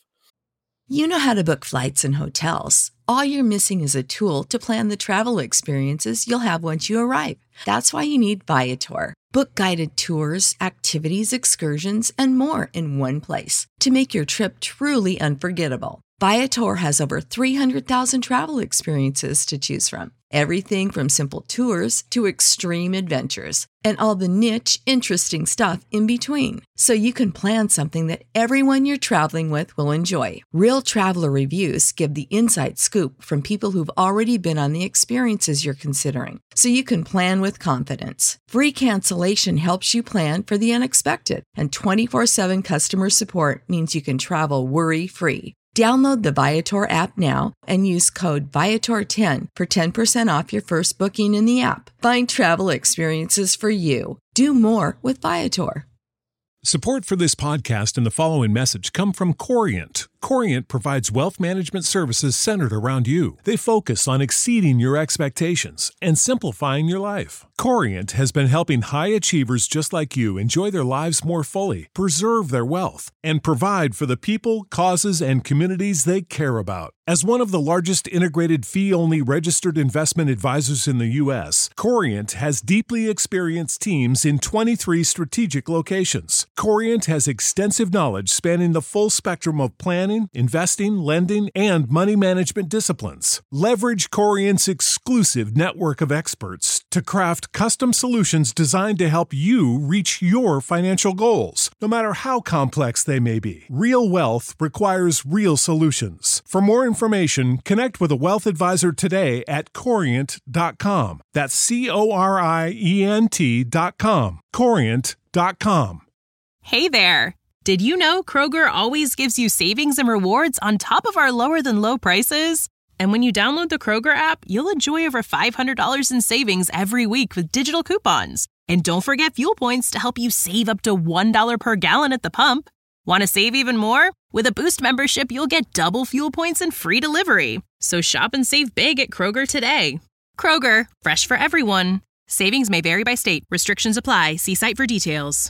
You know how to book flights and hotels. All you're missing is a tool to plan the travel experiences you'll have once you arrive. That's why you need Viator. Book guided tours, activities, excursions, and more in one place to make your trip truly unforgettable. Viator has over three hundred thousand travel experiences to choose from. Everything from simple tours to extreme adventures and all the niche, interesting stuff in between. So you can plan something that everyone you're traveling with will enjoy. Real traveler reviews give the inside scoop from people who've already been on the experiences you're considering. So you can plan with confidence. Free cancellation helps you plan for the unexpected. And twenty-four seven customer support means you can travel worry-free. Download the Viator app now and use code Viator ten for ten percent off your first booking in the app. Find travel experiences for you. Do more with Viator. Support for this podcast and the following message come from Corient. Corient provides wealth management services centered around you. They focus on exceeding your expectations and simplifying your life. Corient has been helping high achievers just like you enjoy their lives more fully, preserve their wealth, and provide for the people, causes, and communities they care about. As one of the largest integrated fee-only registered investment advisors in the U S, Corient has deeply experienced teams in twenty-three strategic locations. Corient has extensive knowledge spanning the full spectrum of planning, investing, lending, and money management disciplines. Leverage Corient's exclusive network of experts to craft custom solutions designed to help you reach your financial goals, no matter how complex they may be. Real wealth requires real solutions. For more information, connect with a wealth advisor today at corient dot com. That's C O R I E N T dot com. corient dot com. Hey there! Did you know Kroger always gives you savings and rewards on top of our lower-than-low prices? And when you download the Kroger app, you'll enjoy over five hundred dollars in savings every week with digital coupons. And don't forget fuel points to help you save up to one dollar per gallon at the pump. Want to save even more? With a Boost membership, you'll get double fuel points and free delivery. So shop and save big at Kroger today. Kroger, fresh for everyone. Savings may vary by state. Restrictions apply. See site for details.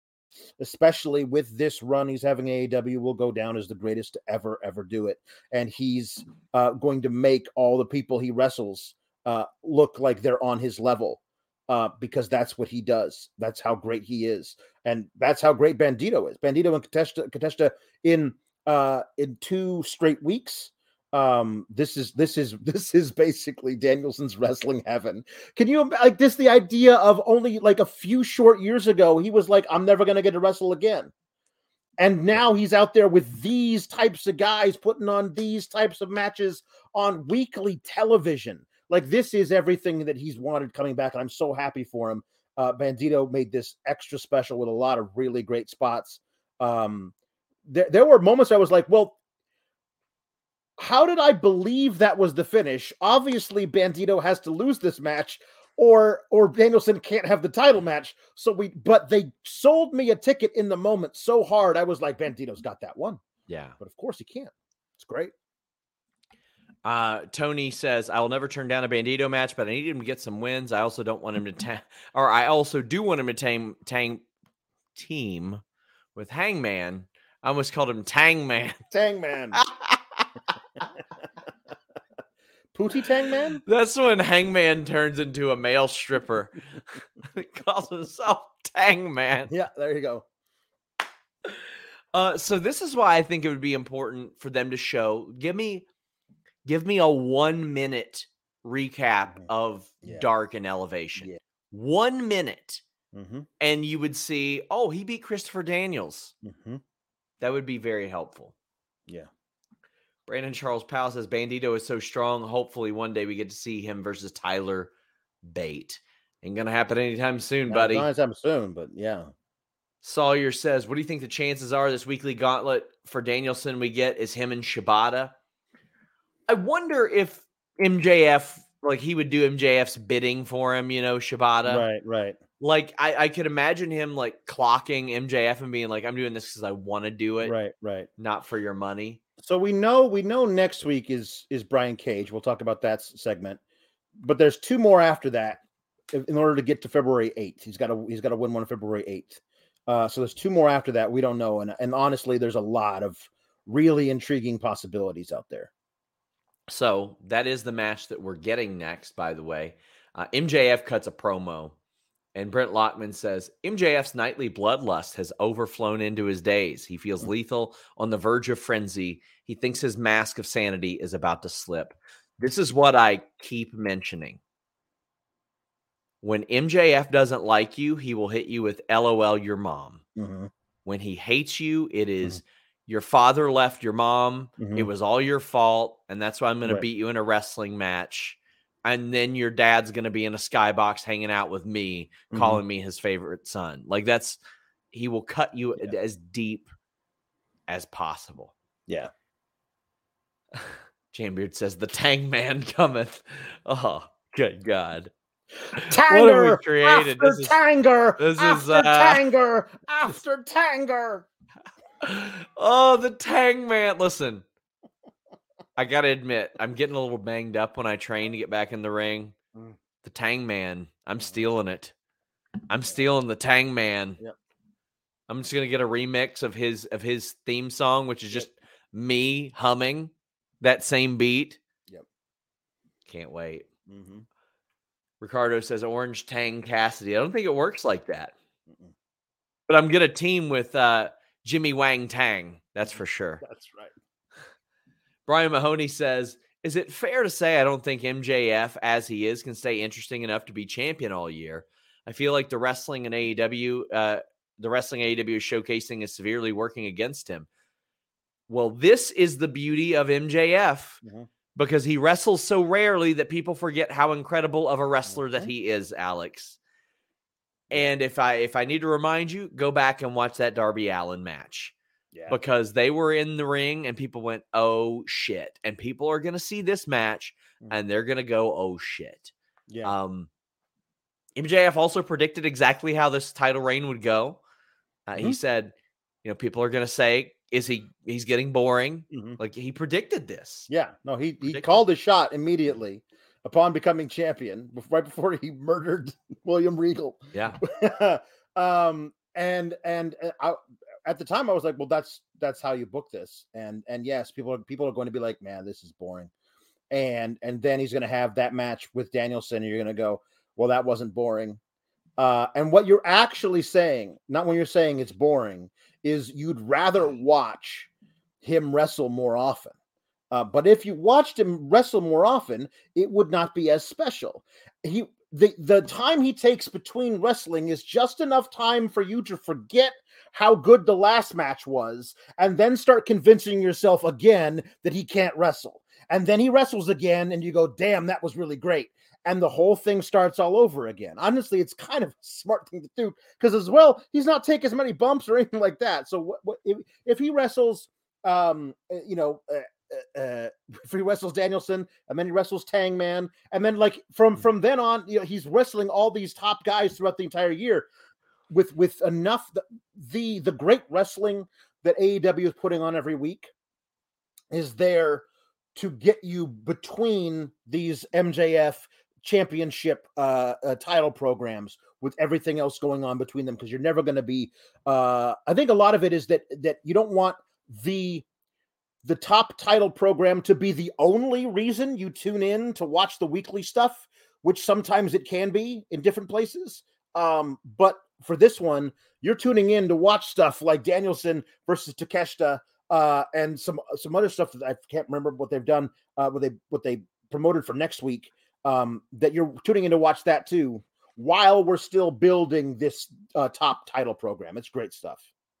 Especially with this run he's having, A E W will go down as the greatest to ever, ever do it. And he's uh, going to make all the people he wrestles uh, look like they're on his level uh, because that's what he does. That's how great he is. And that's how great Bandito is. Bandito and Kateshita, Kateshita in uh, in two straight weeks. Um, this is this is this is basically Danielson's wrestling heaven. Can you like this? The idea of only like a few short years ago, he was like, "I'm never going to get to wrestle again," and now he's out there with these types of guys putting on these types of matches on weekly television. Like this is everything that he's wanted coming back, and I'm so happy for him. Uh, Bandito made this extra special with a lot of really great spots. Um, there, there were moments I was like, well. How did I believe that was the finish? Obviously, Bandito has to lose this match, or or Danielson can't have the title match. So we, but they sold me a ticket in the moment so hard. I was like, Bandito's got that one. Yeah, but of course he can't. It's great. Uh, Tony says, I will never turn down a Bandito match, but I need him to get some wins. I also don't want him to, ta- or I also do want him to tame, tang, team with Hangman. I almost called him Tangman. Tangman. Pootie Tangman? That's when Hangman turns into a male stripper. He calls himself Tangman. Yeah, there you go. Uh, so this is why I think it would be important for them to show. Give me, give me a one minute recap mm-hmm. of yeah. Dark and Elevation. Yeah. One minute, mm-hmm. and you would see. Oh, he beat Christopher Daniels. Mm-hmm. That would be very helpful. Yeah. Brandon Charles Powell says Bandito is so strong. Hopefully one day we get to see him versus Tyler Bate. Ain't gonna happen anytime soon, Not buddy. anytime soon, but yeah. Sawyer says, what do you think the chances are this weekly gauntlet for Danielson we get is him and Shibata? I wonder if M J F, like he would do M J F's bidding for him, you know, Shibata. Right, right. Like I, I could imagine him like clocking M J F and being like, I'm doing this because I want to do it. Right, right. Not for your money. So we know we know next week is is Brian Cage. We'll talk about that segment. But there's two more after that in order to get to February eighth. He's got to he's got to win one on February eighth. Uh, so there's two more after that. We don't know. And, and honestly, there's a lot of really intriguing possibilities out there. So that is the match that we're getting next, by the way. Uh, M J F cuts a promo, and Brent Lockman says, M J F's nightly bloodlust has overflown into his days. He feels lethal, on the verge of frenzy. He thinks his mask of sanity is about to slip. This is what I keep mentioning. When M J F doesn't like you, he will hit you with L O L your mom. Mm-hmm. When he hates you, it is mm-hmm. your father left your mom. Mm-hmm. It was all your fault. And that's why I'm going right. to beat you in a wrestling match. And then your dad's going to be in a skybox hanging out with me, mm-hmm. calling me his favorite son. Like that's, he will cut you yeah. as deep as possible. Yeah. Chainbeard says the Tang Man cometh. Oh, good God. Tanger, what have we created? After this Tanger, is, this after is, uh, Tanger, after Tanger. Oh, the Tang Man. Listen, I got to admit, I'm getting a little banged up when I train to get back in the ring. Mm. The Tang Man, I'm stealing it. I'm stealing the Tang Man. Yep. I'm just going to get a remix of his of his theme song, which is just yep. me humming that same beat. Yep. Can't wait. Mm-hmm. Ricardo says Orange Tang Cassidy. I don't think it works like that. Mm-mm. But I'm going to team with uh, Jimmy Wang Tang. That's for sure. That's right. Brian Mahoney says, is it fair to say I don't think M J F, as he is, can stay interesting enough to be champion all year? I feel like the wrestling in A E W, uh, the wrestling A E W is showcasing is severely working against him. Well, this is the beauty of M J F. Mm-hmm. Because he wrestles so rarely that people forget how incredible of a wrestler that he is, Alex. And if I if I need to remind you, go back and watch that Darby Allin match. Yeah. Because they were in the ring and people went, oh, shit. And people are going to see this match and they're going to go, oh, shit. Yeah. Um, M J F also predicted exactly how this title reign would go. Uh, mm-hmm. He said, you know, people are going to say, Is he? He's getting boring. Mm-hmm. Like he predicted this. Yeah, no, he he called his shot immediately upon becoming champion, right before he murdered William Regal. Yeah. um, and and I, at the time I was like, well, that's that's how you book this. And and yes, people are people are going to be like, man, this is boring. And and then he's going to have that match with Danielson, and you're going to go, well, that wasn't boring. Uh, and what you're actually saying, not when you're saying it's boring, is you'd rather watch him wrestle more often. Uh, but if you watched him wrestle more often, it would not be as special. He the, the time he takes between wrestling is just enough time for you to forget how good the last match was and then start convincing yourself again that he can't wrestle. And then he wrestles again and you go, damn, that was really great. And the whole thing starts all over again. Honestly, it's kind of a smart thing to do because as well, he's not taking as many bumps or anything like that. So what, what, if, if he wrestles, um, you know, uh, uh, if he wrestles Danielson and then he wrestles Tang Man, and then like from, from then on, you know, he's wrestling all these top guys throughout the entire year with, with enough, the, the, the great wrestling that A E W is putting on every week is there to get you between these M J F championship uh, uh title programs with everything else going on between them, because you're never going to be uh I think a lot of it is that that you don't want the the top title program to be the only reason you tune in to watch the weekly stuff, which sometimes it can be in different places, um but for this one you're tuning in to watch stuff like Danielson versus Takeshita uh and some some other stuff that I can't remember what they've done, uh what they what they promoted for next week. Um, that you're tuning in to watch that too, while we're still building this uh, top title program. It's great stuff.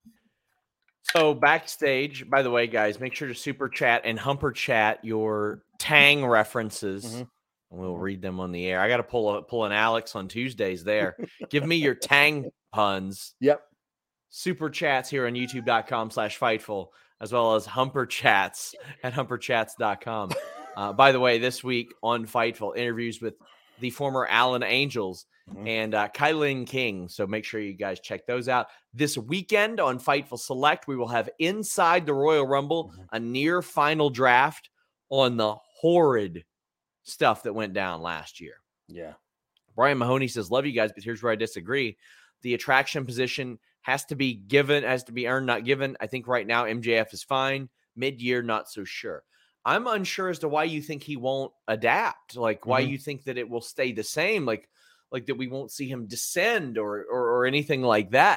So backstage, by the way, guys, make sure to super chat and humper chat your Tang references. Mm-hmm. We'll read them on the air. I got to pull a, pull an Alex on Tuesdays there. Give me your Tang puns. Yep. Super chats here on youtube.com slash Fightful, as well as Humper Chats at humper chats dot com. Uh, by the way, this week on Fightful, interviews with the former Allen Angels mm-hmm. and uh, Kylin King. So make sure you guys check those out. This weekend on Fightful Select, we will have Inside the Royal Rumble, mm-hmm. a near final draft on the horrid stuff that went down last year. Yeah. Brian Mahoney says, love you guys, but here's where I disagree. The attraction position has to be given, has to be earned, not given. I think right now M J F is fine. Mid-year, not so sure. I'm unsure as to why you think he won't adapt. Like why mm-hmm. you think that it will stay the same. Like, like that we won't see him descend or, or or anything like that.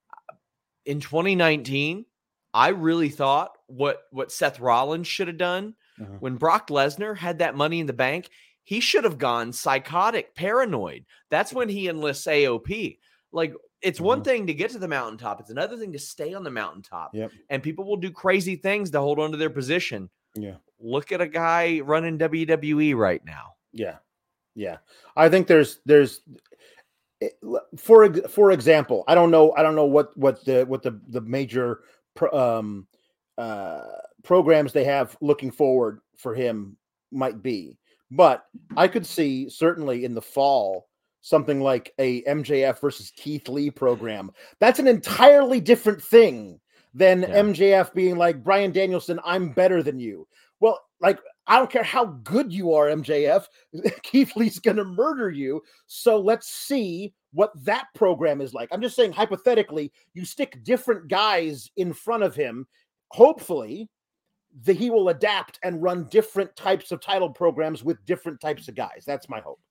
In twenty nineteen, I really thought what what Seth Rollins should have done mm-hmm. when Brock Lesnar had that Money in the Bank. He should have gone psychotic, paranoid. That's when he enlists A O P. Like. It's one mm-hmm. thing to get to the mountaintop. It's another thing to stay on the mountaintop. Yep. And people will do crazy things to hold on to their position. Yeah. Look at a guy running W W E right now. Yeah. Yeah. I think there's, there's, for, for example, I don't know, I don't know what, what the, what the, the major um, uh, programs they have looking forward for him might be, but I could see certainly in the fall, something like a M J F versus Keith Lee program. That's an entirely different thing than yeah. M J F being like, Bryan Danielson, I'm better than you. Well, like, I don't care how good you are, M J F. Keith Lee's going to murder you. So let's see what that program is like. I'm just saying, hypothetically, you stick different guys in front of him. Hopefully, that he will adapt and run different types of title programs with different types of guys. That's my hope.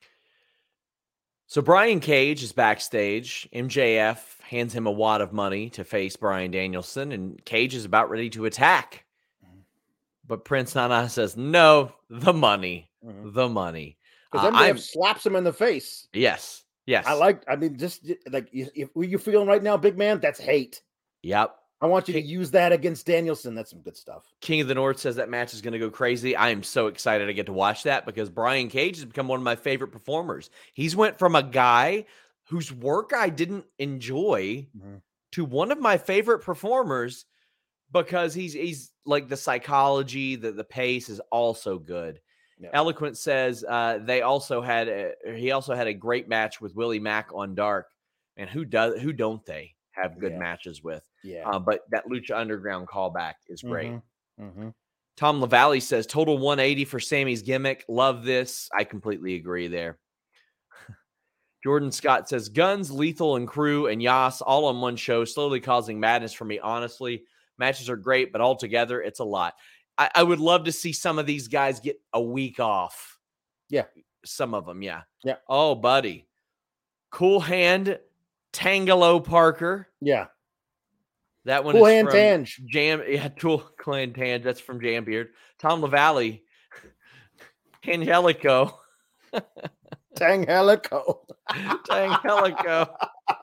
So Brian Cage is backstage. M J F hands him a wad of money to face Bryan Danielson, and Cage is about ready to attack. But Prince Nana says, no, the money, mm-hmm. the money. Because M J F uh, slaps him in the face. Yes, yes. I like, I mean, just like, if you feeling right now, big man, that's hate. Yep. I want you King, to use that against Danielson. That's some good stuff. King of the North says that match is going to go crazy. I am so excited to get to watch that because Brian Cage has become one of my favorite performers. He's went from a guy whose work I didn't enjoy mm-hmm. to one of my favorite performers because he's he's like the psychology, the, the pace is also good. Yeah. Eloquent says uh, they also had a, he also had a great match with Willie Mack on Dark, and who does who don't they have good yeah. matches with? Yeah, uh, but that Lucha Underground callback is great. Mm-hmm. Mm-hmm. Tom LaValle says total one eighty for Sammy's gimmick. Love this. I completely agree there. Jordan Scott says Guns, Lethal, and Crew and Yas all on one show, slowly causing madness for me. Honestly, matches are great, but altogether, it's a lot. I, I would love to see some of these guys get a week off. Yeah, some of them. Yeah, yeah. Oh, buddy, Cool Hand, Tangelo Parker. Yeah. That one cool is hand from Tange. Jam. Yeah, cool, cool hand Tange. That's from Jam Beard. Tom LaValle. Tangelico. Tangelico. Tangelico.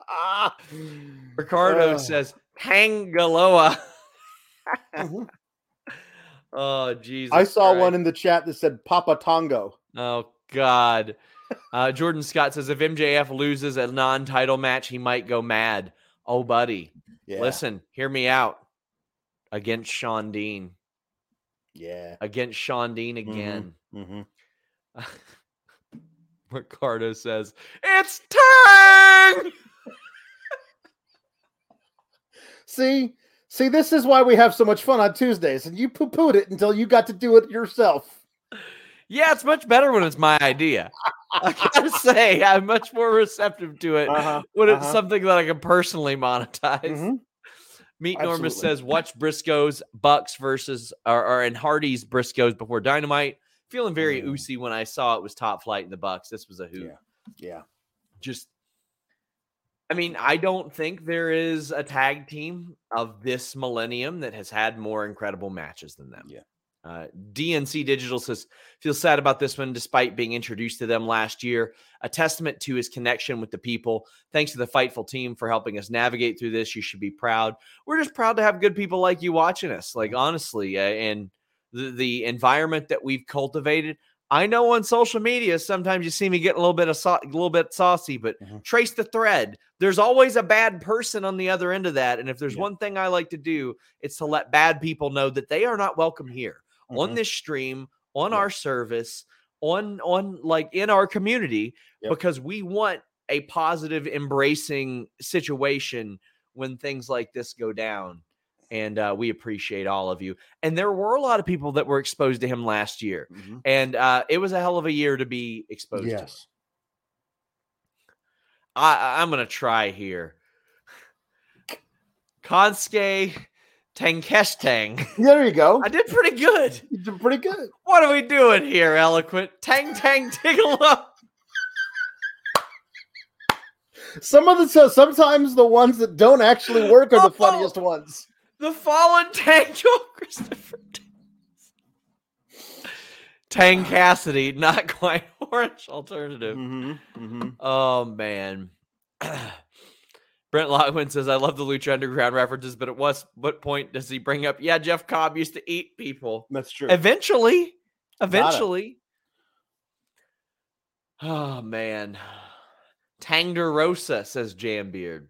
Ricardo uh. says Tangaloa. mm-hmm. Oh, Jesus. I saw Christ. one in the chat that said Papa Tongo. Oh, God. Uh, Jordan Scott says if M J F loses a non-title match, he might go mad. Oh, buddy. Yeah. Listen, hear me out. Against Shawn Dean. Yeah. Against Shawn Dean again. Mm-hmm. Mm-hmm. Ricardo says, it's time! See? See, this is why we have so much fun on Tuesdays, and you poo-pooed it until you got to do it yourself. Yeah, it's much better when it's my idea. I gotta say, I'm much more receptive to it uh-huh, when it's uh-huh. something that I can personally monetize. Mm-hmm. Meat Norma says, watch Briscoes, Bucks versus, or, or and Hardy's Briscoes before Dynamite. Feeling very mm. oozy when I saw it was Top Flight in the Bucks. This was a hoot. Yeah. Yeah. Just, I mean, I don't think there is a tag team of this millennium that has had more incredible matches than them. Yeah. Uh, D N C Digital says, feels sad about this one despite being introduced to them last year. A testament to his connection with the people. Thanks to the Fightful team for helping us navigate through this. You should be proud. We're just proud to have good people like you watching us. Like, honestly, uh, and the, the environment that we've cultivated, I know on social media, sometimes you see me get a little bit of so- a little bit saucy, but Mhm. trace the thread. There's always a bad person on the other end of that. And if there's Yeah. one thing I like to do, it's to let bad people know that they are not welcome here on Mhm. this stream, on Yeah. our service, on, on like in our community, Yep. because we want a positive, embracing situation when things like this go down. And uh, we appreciate all of you. And there were a lot of people that were exposed to him last year. Mhm. And uh, it was a hell of a year to be exposed to him. Yes. I, I'm going to try here. Konsuke Tankeshtang. There you go. I did pretty good. You did pretty good. What are we doing here, Eloquent? Tang Tang Tiggle Up. Some of the so sometimes the ones that don't actually work are the Oh! funniest ones. The fallen Tango Christopher. Tang Cassidy, not quite orange alternative. Mm-hmm. Mm-hmm. Oh, man. Brent Lockman says, I love the Lucha Underground references, but at what, what point does he bring up, yeah, Jeff Cobb used to eat people? That's true. Eventually. Eventually. Oh, man. Tangder Rosa, says Jambeard.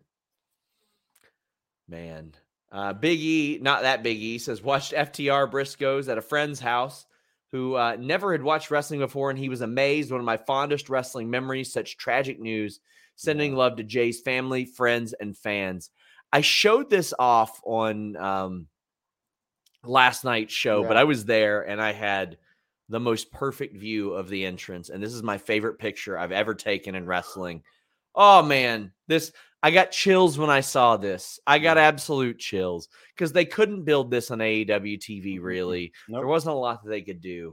Man. Uh, Big E, not that Big E, says, watched F T R Briscoes at a friend's house who uh, never had watched wrestling before, and he was amazed. One of my fondest wrestling memories, such tragic news. Sending Yeah. love to Jay's family, friends, and fans. I showed this off on um, last night's show, Yeah. but I was there, and I had the most perfect view of the entrance, and this is my favorite picture I've ever taken in wrestling. Oh, man, this... I got chills when I saw this. I got absolute chills because they couldn't build this on A E W T V, really. Nope. There wasn't a lot that they could do.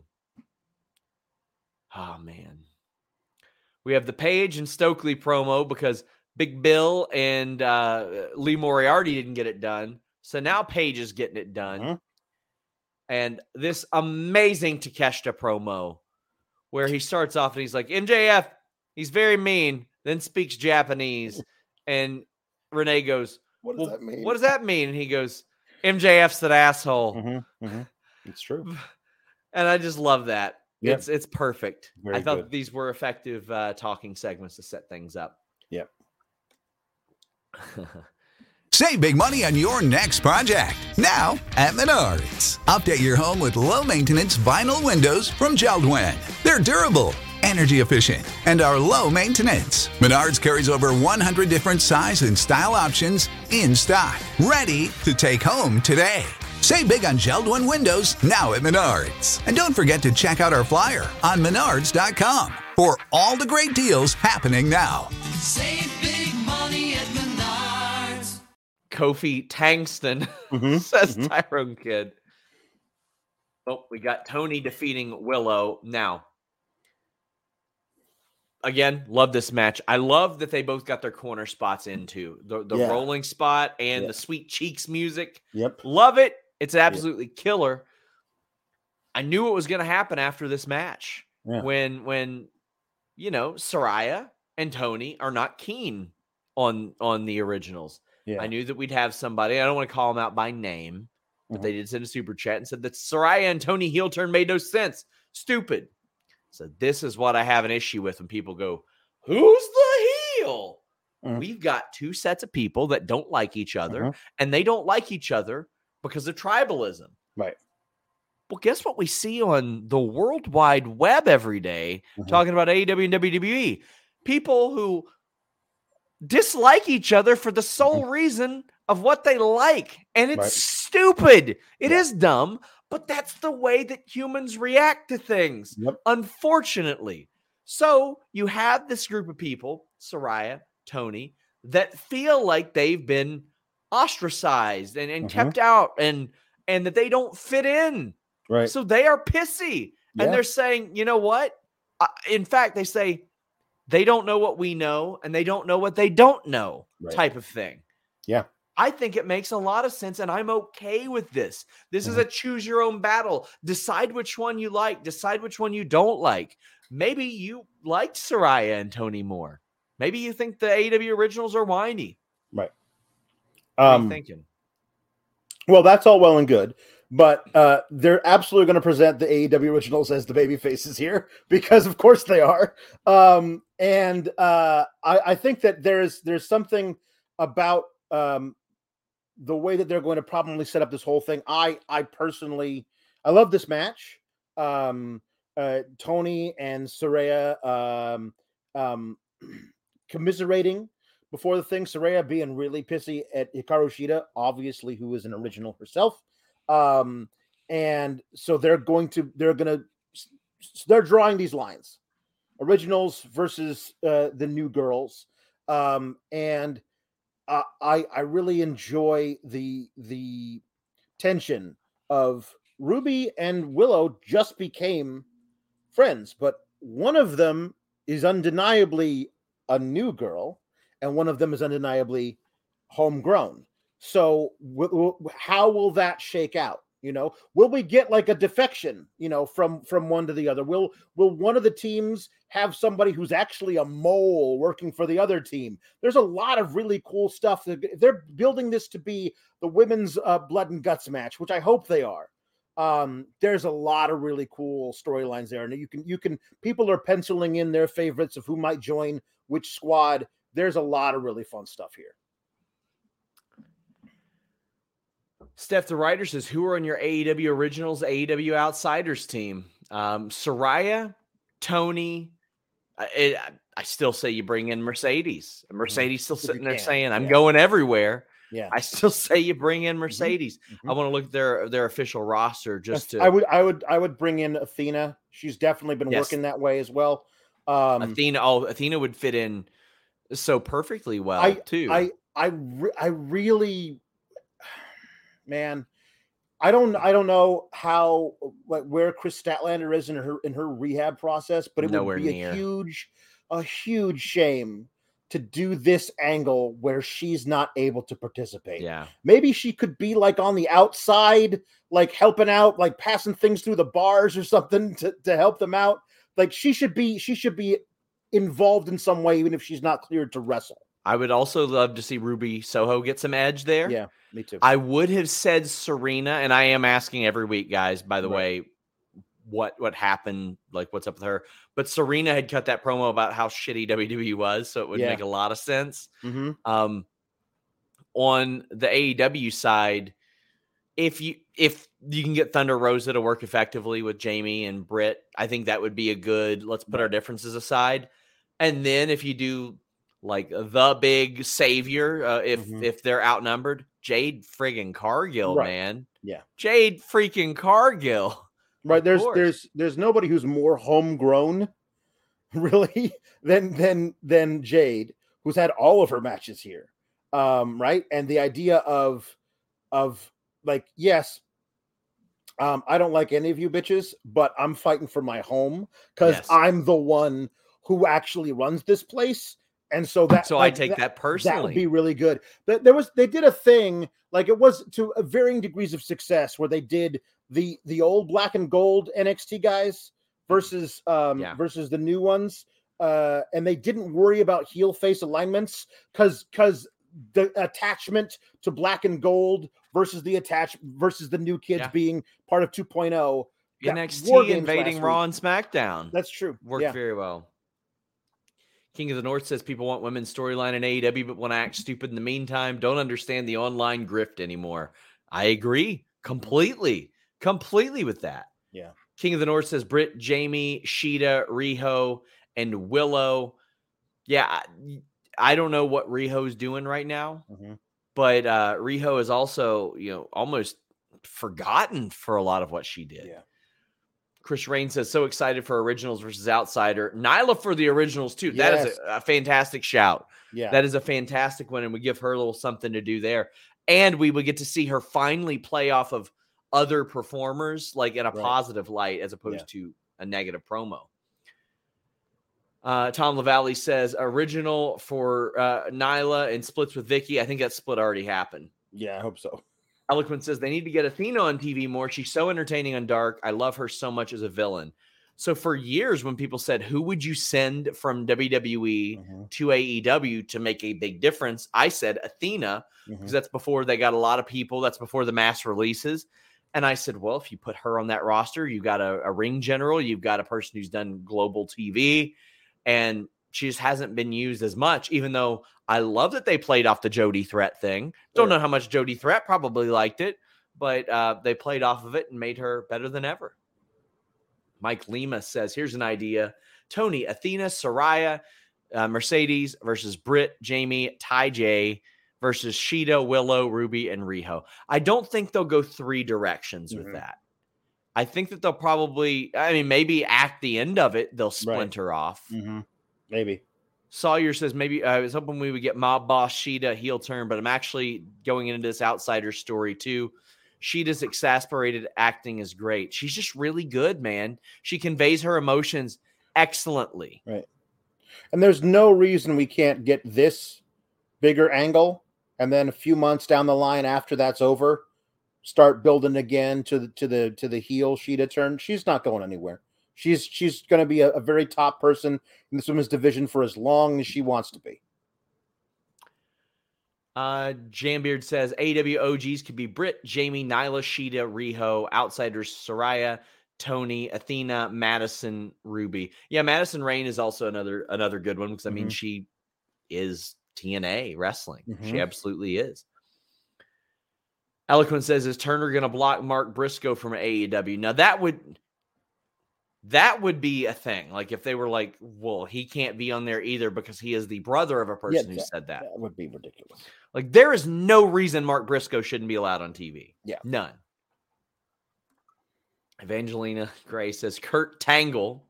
Oh, man. We have the Page and Stokely promo because Big Bill and uh, Lee Moriarty didn't get it done. So now Page is getting it done. Mhm. And this amazing Takeshita promo where he starts off and he's like, M J F, he's very mean, then speaks Japanese. And Renee goes, What does well, that mean? what does that mean? And he goes, M J F's an asshole. Mm-hmm. Mm-hmm. It's true. And I just love that. Yep. It's it's perfect. Very I thought good. these were effective uh, talking segments to set things up. Yep. Save big money on your next project now at Menards. Update your home with low-maintenance vinyl windows from Jeld-Wen. They're durable, energy efficient, and are low maintenance. Menards carries over one hundred different size and style options in stock, ready to take home today. Save big on Jeld-Wen windows now at Menards. And don't forget to check out our flyer on menards dot com for all the great deals happening now. Save big money at Menards. Kofi Tangston, Mhm, says mhm. Tyrone Kid. Oh, we got Tony defeating Willow. Now, again, love this match. I love that they both got their corner spots into the, the Yeah. rolling spot and Yeah. the Sweet Cheeks music. Yep. Love it. It's absolutely killer. I knew what was going to happen after this match Yeah. when, when, you know, Saraya and Tony are not keen on, on the originals. Yeah. I knew that we'd have somebody. I don't want to call them out by name, but Mhm. they did send a super chat and said that Saraya and Tony heel turn made no sense. Stupid. So this is what I have an issue with when people go, who's the heel? Mhm. We've got two sets of people that don't like each other, Mhm. and they don't like each other because of tribalism. Right. Well, guess what we see on the World Wide Web every day Mhm. talking about A E W and W W E? People who dislike each other for the sole reason of what they like. And it's Right. stupid. It is Yeah. dumb, but that's the way that humans react to things, Yep. unfortunately. So you have this group of people, Saraya, Tony, that feel like they've been ostracized and, and Mhm. kept out and and that they don't fit in. Right. So they are pissy. Yeah. And they're saying, you know what? Uh, in fact, they say they don't know what we know and they don't know what they don't know Right. type of thing. Yeah. I think it makes a lot of sense and I'm okay with this. This is Mhm. a choose your own battle. Decide which one you like. Decide which one you don't like. Maybe you liked Saraya and Tony more. Maybe you think the A E W originals are whiny. Right. What are Um, you thinking? Well, that's all well and good, but uh, they're absolutely going to present the A E W originals as the baby faces here because, of course, they are. Um, and uh, I, I think that there's there's something about um, the way that they're going to probably set up this whole thing. I I personally I love this match. Um, uh, Tony and Saraya um, um, commiserating before the thing. Saraya being really pissy at Hikaru Shida, obviously, who is an original herself. Um, and so they're going to, they're going to, they're drawing these lines, originals versus uh, the new girls. Um, and uh, I, I really enjoy the, the tension of Ruby and Willow just became friends, but one of them is undeniably a new girl and one of them is undeniably homegrown. So w- w- how will that shake out? You know, will we get like a defection, you know, from, from one to the other? Will, will one of the teams have somebody who's actually a mole working for the other team? There's a lot of really cool stuff. That, they're building this to be the women's uh, blood and guts match, which I hope they are. Um, there's a lot of really cool storylines there. And you can, you can, people are penciling in their favorites of who might join which squad. There's a lot of really fun stuff here. Steph, the writer says, who are on your A E W Originals, A E W Outsiders team? Um, Saraya, Tony. I, it, I still say you bring in Mercedes. Mercedes still If sitting you there can, saying, I'm yeah. going everywhere. Yeah. I still say you bring in Mercedes. Mm-hmm. I want to look at their, their official roster just to. I would, I would, I would bring in Athena. She's definitely been Yes. working that way as well. Um, Athena. Oh, Athena would fit in so perfectly well I, too. I, I, re- I really, man, I don't, I don't know how, like, where Chris Statlander is in her in her rehab process, but it Nowhere would be near. a huge, a huge shame to do this angle where she's not able to participate. Yeah. Maybe she could be like on the outside, like helping out, like passing things through the bars or something to, to help them out. Like she should be, she should be involved in some way, even if she's not cleared to wrestle. I would also love to see Ruby Soho get some edge there. Yeah, me too. I would have said Serena, and I am asking every week, guys, by the Right. way, what what happened, like what's up with her. But Serena had cut that promo about how shitty W W E was, so it would Yeah. make a lot of sense. Mm-hmm. Um, on the A E W side, if you if you can get Thunder Rosa to work effectively with Jamie and Britt, I think that would be a good, let's put our differences aside. And then if you do like the big savior, uh, if Mhm. if they're outnumbered, Jade friggin' Cargill, Right. man. Yeah. Jade freaking Cargill. Right. Of There's course. there's there's nobody who's more homegrown, really, than than than Jade, who's had all of her matches here. Um, right. And the idea of of like, yes, um, I don't like any of you bitches, but I'm fighting for my home because Yes. I'm the one who actually runs this place. And so that So like, I take that That would personally. be really good. But there was they did a thing, like it was to varying degrees of success, where they did the the old black and gold N X T guys versus um Yeah. versus the new ones. Uh and they didn't worry about heel face alignments because because the attachment to black and gold versus the attach versus the new kids Yeah. being part of two point oh. N that X War T Games invading last Raw week. and SmackDown. That's true. Worked Yeah. very well. King of the North says people want women's storyline in A E W, but want to act stupid in the meantime. Don't understand the online grift anymore. I agree completely, completely with that. Yeah. King of the North says Britt, Jamie, Sheeta, Riho, and Willow. Yeah, I, I don't know what Riho's doing right now, Mhm. but uh, Riho is also, you know, almost forgotten for a lot of what she did. Yeah. Chris Rain says, so excited for Originals versus Outsider. Nyla for the Originals, too. That is Yes. a, a fantastic shout. Yeah. That is a fantastic one, and we give her a little something to do there. And we would get to see her finally play off of other performers, like in a Right. positive light as opposed Yeah. to a negative promo. Uh, Tom LaValle says, original for uh, Nyla and splits with Vicky. I think that split already happened. Yeah, I hope so. Eloquent says they need to get Athena on T V more. She's so entertaining on Dark. I love her so much as a villain. So for years, when people said, who would you send from W W E Mhm. to A E W to make a big difference? I said Athena, Mhm. because that's before they got a lot of people. That's before the mass releases. And I said, well, if you put her on that roster, you've got a, a ring general, you've got a person who's done global T V, and she just hasn't been used as much, even though I love that they played off the Jody Threat thing. Don't know how much Jody Threat probably liked it, but uh, they played off of it and made her better than ever. Mike Lima says, here's an idea. Tony, Athena, Soraya, uh, Mercedes versus Britt, Jamie, Ty J versus Sheeta, Willow, Ruby, and Riho. I don't think they'll go three directions Mm-hmm. with that. I think that they'll probably, I mean, maybe at the end of it, they'll splinter right. off. Mm-hmm. Maybe. Sawyer says, maybe I was hoping we would get Mob Boss Sheeta heel turn, but I'm actually going into this outsider story too. Sheeta's exasperated acting is great. She's just really good, man. She conveys her emotions excellently. Right. And there's no reason we can't get this bigger angle, and then a few months down the line after that's over, start building again to the to the to the heel Sheeta turn. She's not going anywhere. She's she's going to be a, a very top person in this women's division for as long as she wants to be. Uh, Jambeard says A E W O Gs could be Britt, Jamie, Nyla, Sheeta, Riho, outsiders Soraya, Tony, Athena, Madison, Ruby. Yeah, Madison Rain is also another another good one because I mean Mm-hmm. she is T N A wrestling. Mm-hmm. She absolutely is. Eloquent says, is Turner going to block Mark Briscoe from A E W? Now that would that would be a thing. Like if they were like, well, he can't be on there either because he is the brother of a person Yeah, who that, said that. That would be ridiculous. Like there is no reason Mark Briscoe shouldn't be allowed on T V. Yeah. None. Evangelina Gray says Kurt Tangle.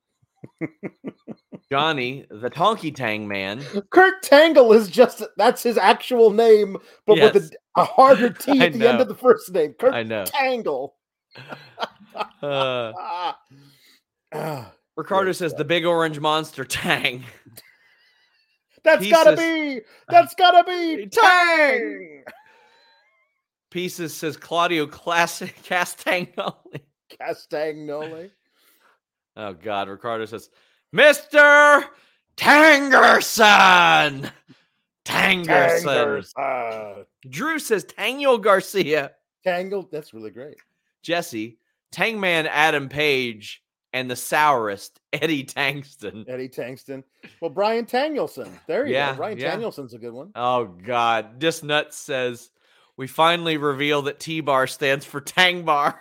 Johnny, the Tonky Tang Man. Kurt Tangle is just, that's his actual name, but Yes. with a, a harder T I at the know. end of the first name. Kurt I know. Tangle. Uh, Ah. Ah. Ricardo Yes, says uh, the big orange monster Tang. That's Pieces. gotta be, that's gotta be Tang. Pieces says Claudio Classic Castagnoli. Castagnoli. Oh God, Ricardo says Mister Tangerson. Tangerson. Tangerson. Drew says Tango Garcia. Tangled. That's really great. Jesse, Tangman Adam Page, and the sourest Eddie Tangston. Eddie Tangston. Well, Brian Danielson. There you Yeah, go. Brian yeah. Danielson's a good one. Oh God, Disnuts says we finally reveal that T-Bar stands for Tang Bar.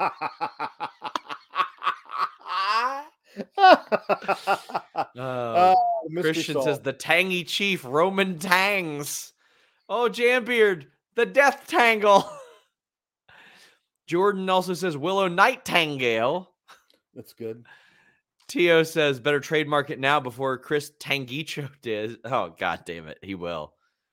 Uh, Mystery Christian Soul. says the Tangy Chief Roman Tangs. Oh, Jambeard, the Death Tangle. Jordan also says Willow Nightingale. That's good. Tio says better trademark it now before Chris Tanguicho did. Oh, God damn it. He will.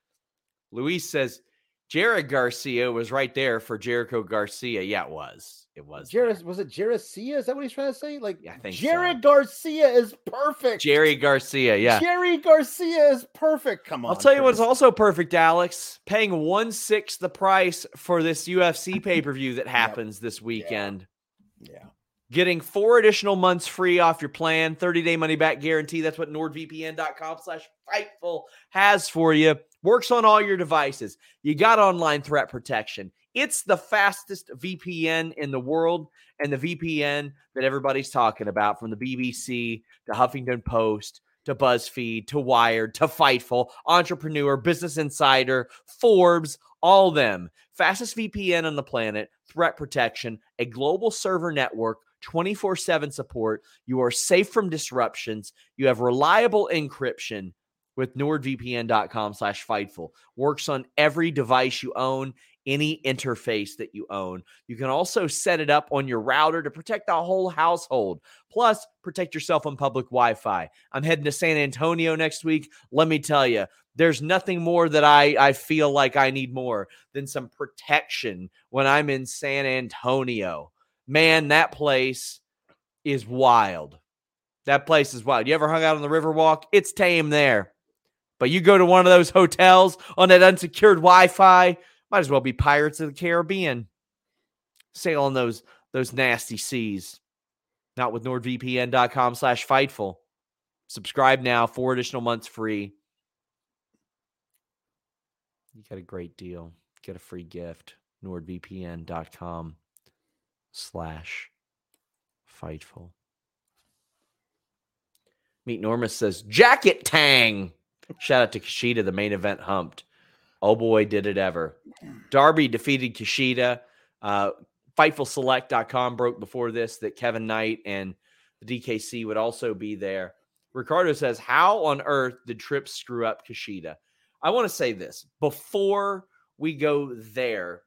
Luis says Jared Garcia was right there for Jericho Garcia. Yeah, it was. It was. Jared, was it Jericia? Is that what he's trying to say? Like, Yeah, I think Jared so. Garcia is perfect. Jerry Garcia. Yeah. Jerry Garcia is perfect. Come on. I'll tell you what's Chris. also perfect, Alex. Paying one sixth the price for this U F C pay per view that happens this weekend. Yeah. Getting four additional months free off your plan, thirty day money back guarantee. That's what NordVPN.com slash Fightful has for you. Works on all your devices. You got online threat protection. It's the fastest V P N in the world, and the V P N that everybody's talking about, from the B B C to Huffington Post to BuzzFeed to Wired to Fightful, Entrepreneur, Business Insider, Forbes, all them. Fastest V P N on the planet, threat protection, a global server network, twenty-four seven support. You are safe from disruptions. You have reliable encryption with NordVPN.com slash Fightful. Works on every device you own, any interface that you own. You can also set it up on your router to protect the whole household. Plus, protect yourself on public Wi-Fi. I'm heading to San Antonio next week. Let me tell you, there's nothing more that I, I feel like I need more than some protection when I'm in San Antonio. Man, that place is wild. That place is wild. You ever hung out on the Riverwalk? It's tame there. But you go to one of those hotels on that unsecured Wi-Fi, might as well be Pirates of the Caribbean. Sailing those, those nasty seas. Not with NordVPN.com slash Fightful. Subscribe now. Four additional months free. You got a great deal. Get a free gift. NordVPN.com slash Fightful. Meet Normus says, Jacket Tang. Shout out to Kushida, the main event humped. Oh boy, did it ever. Darby defeated Kushida. Uh, Fightful Select dot com broke before this that Kevin Knight and the D K C would also be there. Ricardo says, how on earth did Trips screw up Kushida? I want to say this. Before we go there,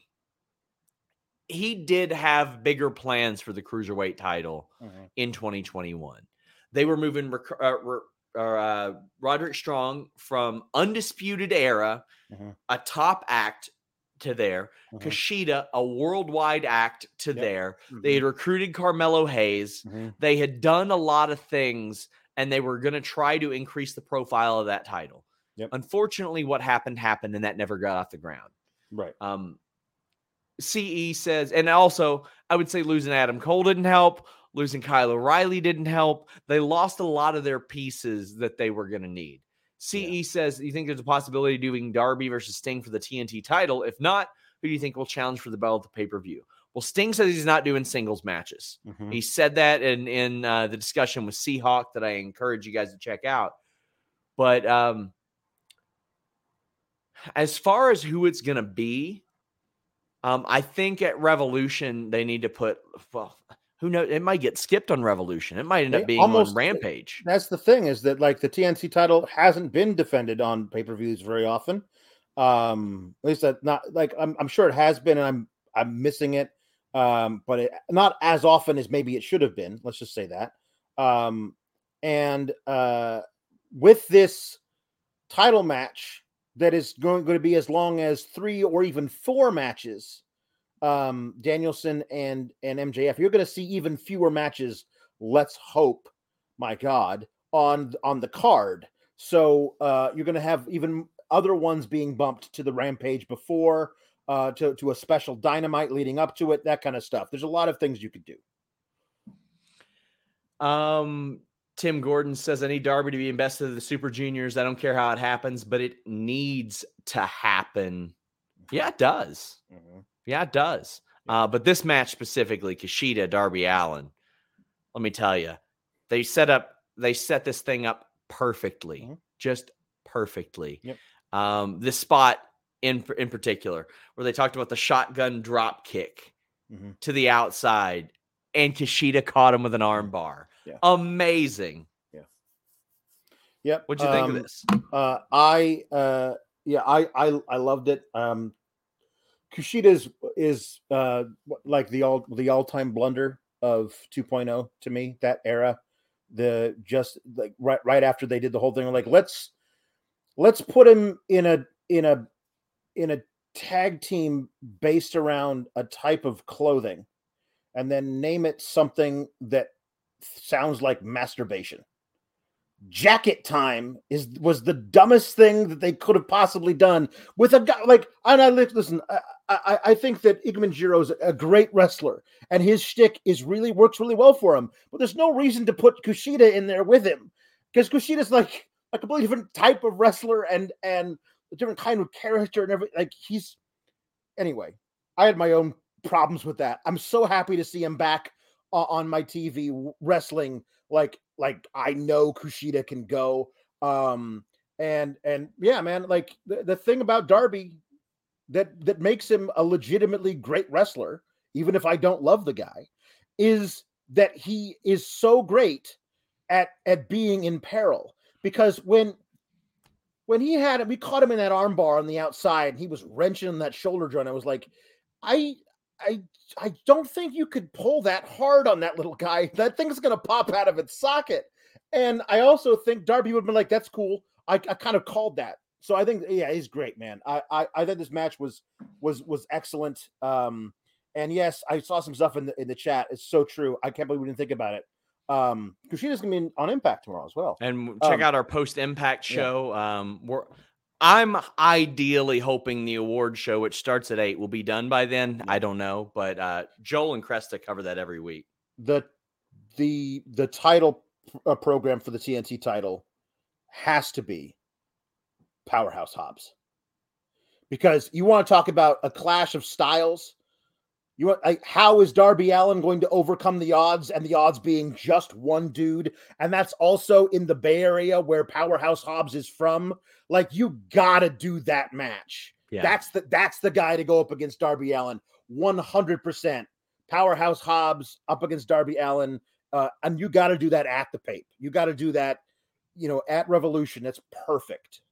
he did have bigger plans for the Cruiserweight title mm-hmm. in twenty twenty-one. They were moving uh, uh, Roderick Strong from Undisputed Era, mm-hmm. a top act, to there. Mm-hmm. Kushida, a worldwide act, to yep. there. Mm-hmm. They had recruited Carmelo Hayes. Mm-hmm. They had done a lot of things, and they were going to try to increase the profile of that title. Yep. Unfortunately, what happened happened, and that never got off the ground. Right. Um, C E says, and also, I would say losing Adam Cole didn't help. Losing Kyle O'Reilly didn't help. They lost a lot of their pieces that they were going to need. C E yeah. says, you think there's a possibility of doing Darby versus Sting for the T N T title? If not, who do you think will challenge for the belt at the pay-per-view? Well, Sting says he's not doing singles matches. Mm-hmm. He said that in, in uh, the discussion with Seahawk that I encourage you guys to check out. But um, as far as who it's going to be, um, I think at Revolution they need to put well, – who knows? It might get skipped on Revolution. It might end up being almost, on Rampage. That's the thing is that like the T N T title hasn't been defended on pay-per-views very often. Um, at least that not like I'm, I'm sure it has been, and I'm I'm missing it. Um, but it, not as often as maybe it should have been. Let's just say that. Um, and uh, with this title match that is going, going to be as long as three or even four matches. Um, Danielson and, and M J F, you're going to see even fewer matches. Let's hope, my God, on, on the card. So, uh, you're going to have even other ones being bumped to the Rampage before, uh, to, to a special Dynamite leading up to it, that kind of stuff. There's a lot of things you could do. Um, Tim Gordon says, I need Darby to be invested in the Super Juniors. I don't care how it happens, but it needs to happen. Yeah, it does. Mm-hmm. Yeah, it does. Uh, but this match specifically, Kushida, Darby Allin, let me tell you, they set up, they set this thing up perfectly, mm-hmm. just perfectly. Yep. Um, this spot in in particular, where they talked about the shotgun drop kick mm-hmm. to the outside, and Kushida caught him with an arm bar. Yeah. Amazing. Yeah. Yep. What'd you um, think of this? Uh, I uh, yeah, I I I loved it. Um, Kushida's is uh, like the all the all time blunder of two point oh to me. That era, the just like right right after they did the whole thing, like let's let's put him in a in a in a tag team based around a type of clothing, and then name it something that sounds like masturbation. Jacket Time is was the dumbest thing that they could have possibly done with a guy like. And I listen, I I, I think that Ikemen Jiro is a great wrestler, and his shtick is really works really well for him. But there's no reason to put Kushida in there with him because Kushida's like a completely different type of wrestler and and a different kind of character and everything. Like he's anyway. I had my own problems with that. I'm so happy to see him back uh, on my T V wrestling. Like, like I know Kushida can go. Um, and, and yeah, man, like the, the thing about Darby that, that makes him a legitimately great wrestler, even if I don't love the guy, is that he is so great at, at being in peril. Because when, when he had it, we caught him in that arm bar on the outside, and he was wrenching that shoulder joint. I was like, I, I, I don't think you could pull that hard on that little guy. That thing's going to pop out of its socket. And I also think Darby would have been like, that's cool. I, I kind of called that. So I think, yeah, he's great, man. I, I, I think this match was, was, was excellent. Um, and yes, I saw some stuff in the, in the chat. It's so true. I can't believe we didn't think about it. Um, Kushida's going to be on Impact tomorrow as well. And check um, out our post Impact show. Yeah. Um, we're, I'm ideally hoping the award show, which starts at eight, will be done by then. I don't know, but uh, Joel and Cresta cover that every week. The the the title uh, program for the T N T title has to be Powerhouse Hobbs, because you want to talk about a clash of styles. You want, like, how is Darby Allin going to overcome the odds, and the odds being just one dude? And that's also in the Bay Area where Powerhouse Hobbs is from. Like, you gotta do that match. Yeah. That's the that's the guy to go up against Darby Allin. one hundred percent. Powerhouse Hobbs up against Darby Allin. Uh, and you got to do that at the Pape. You got to do that, you know, at Revolution. That's perfect.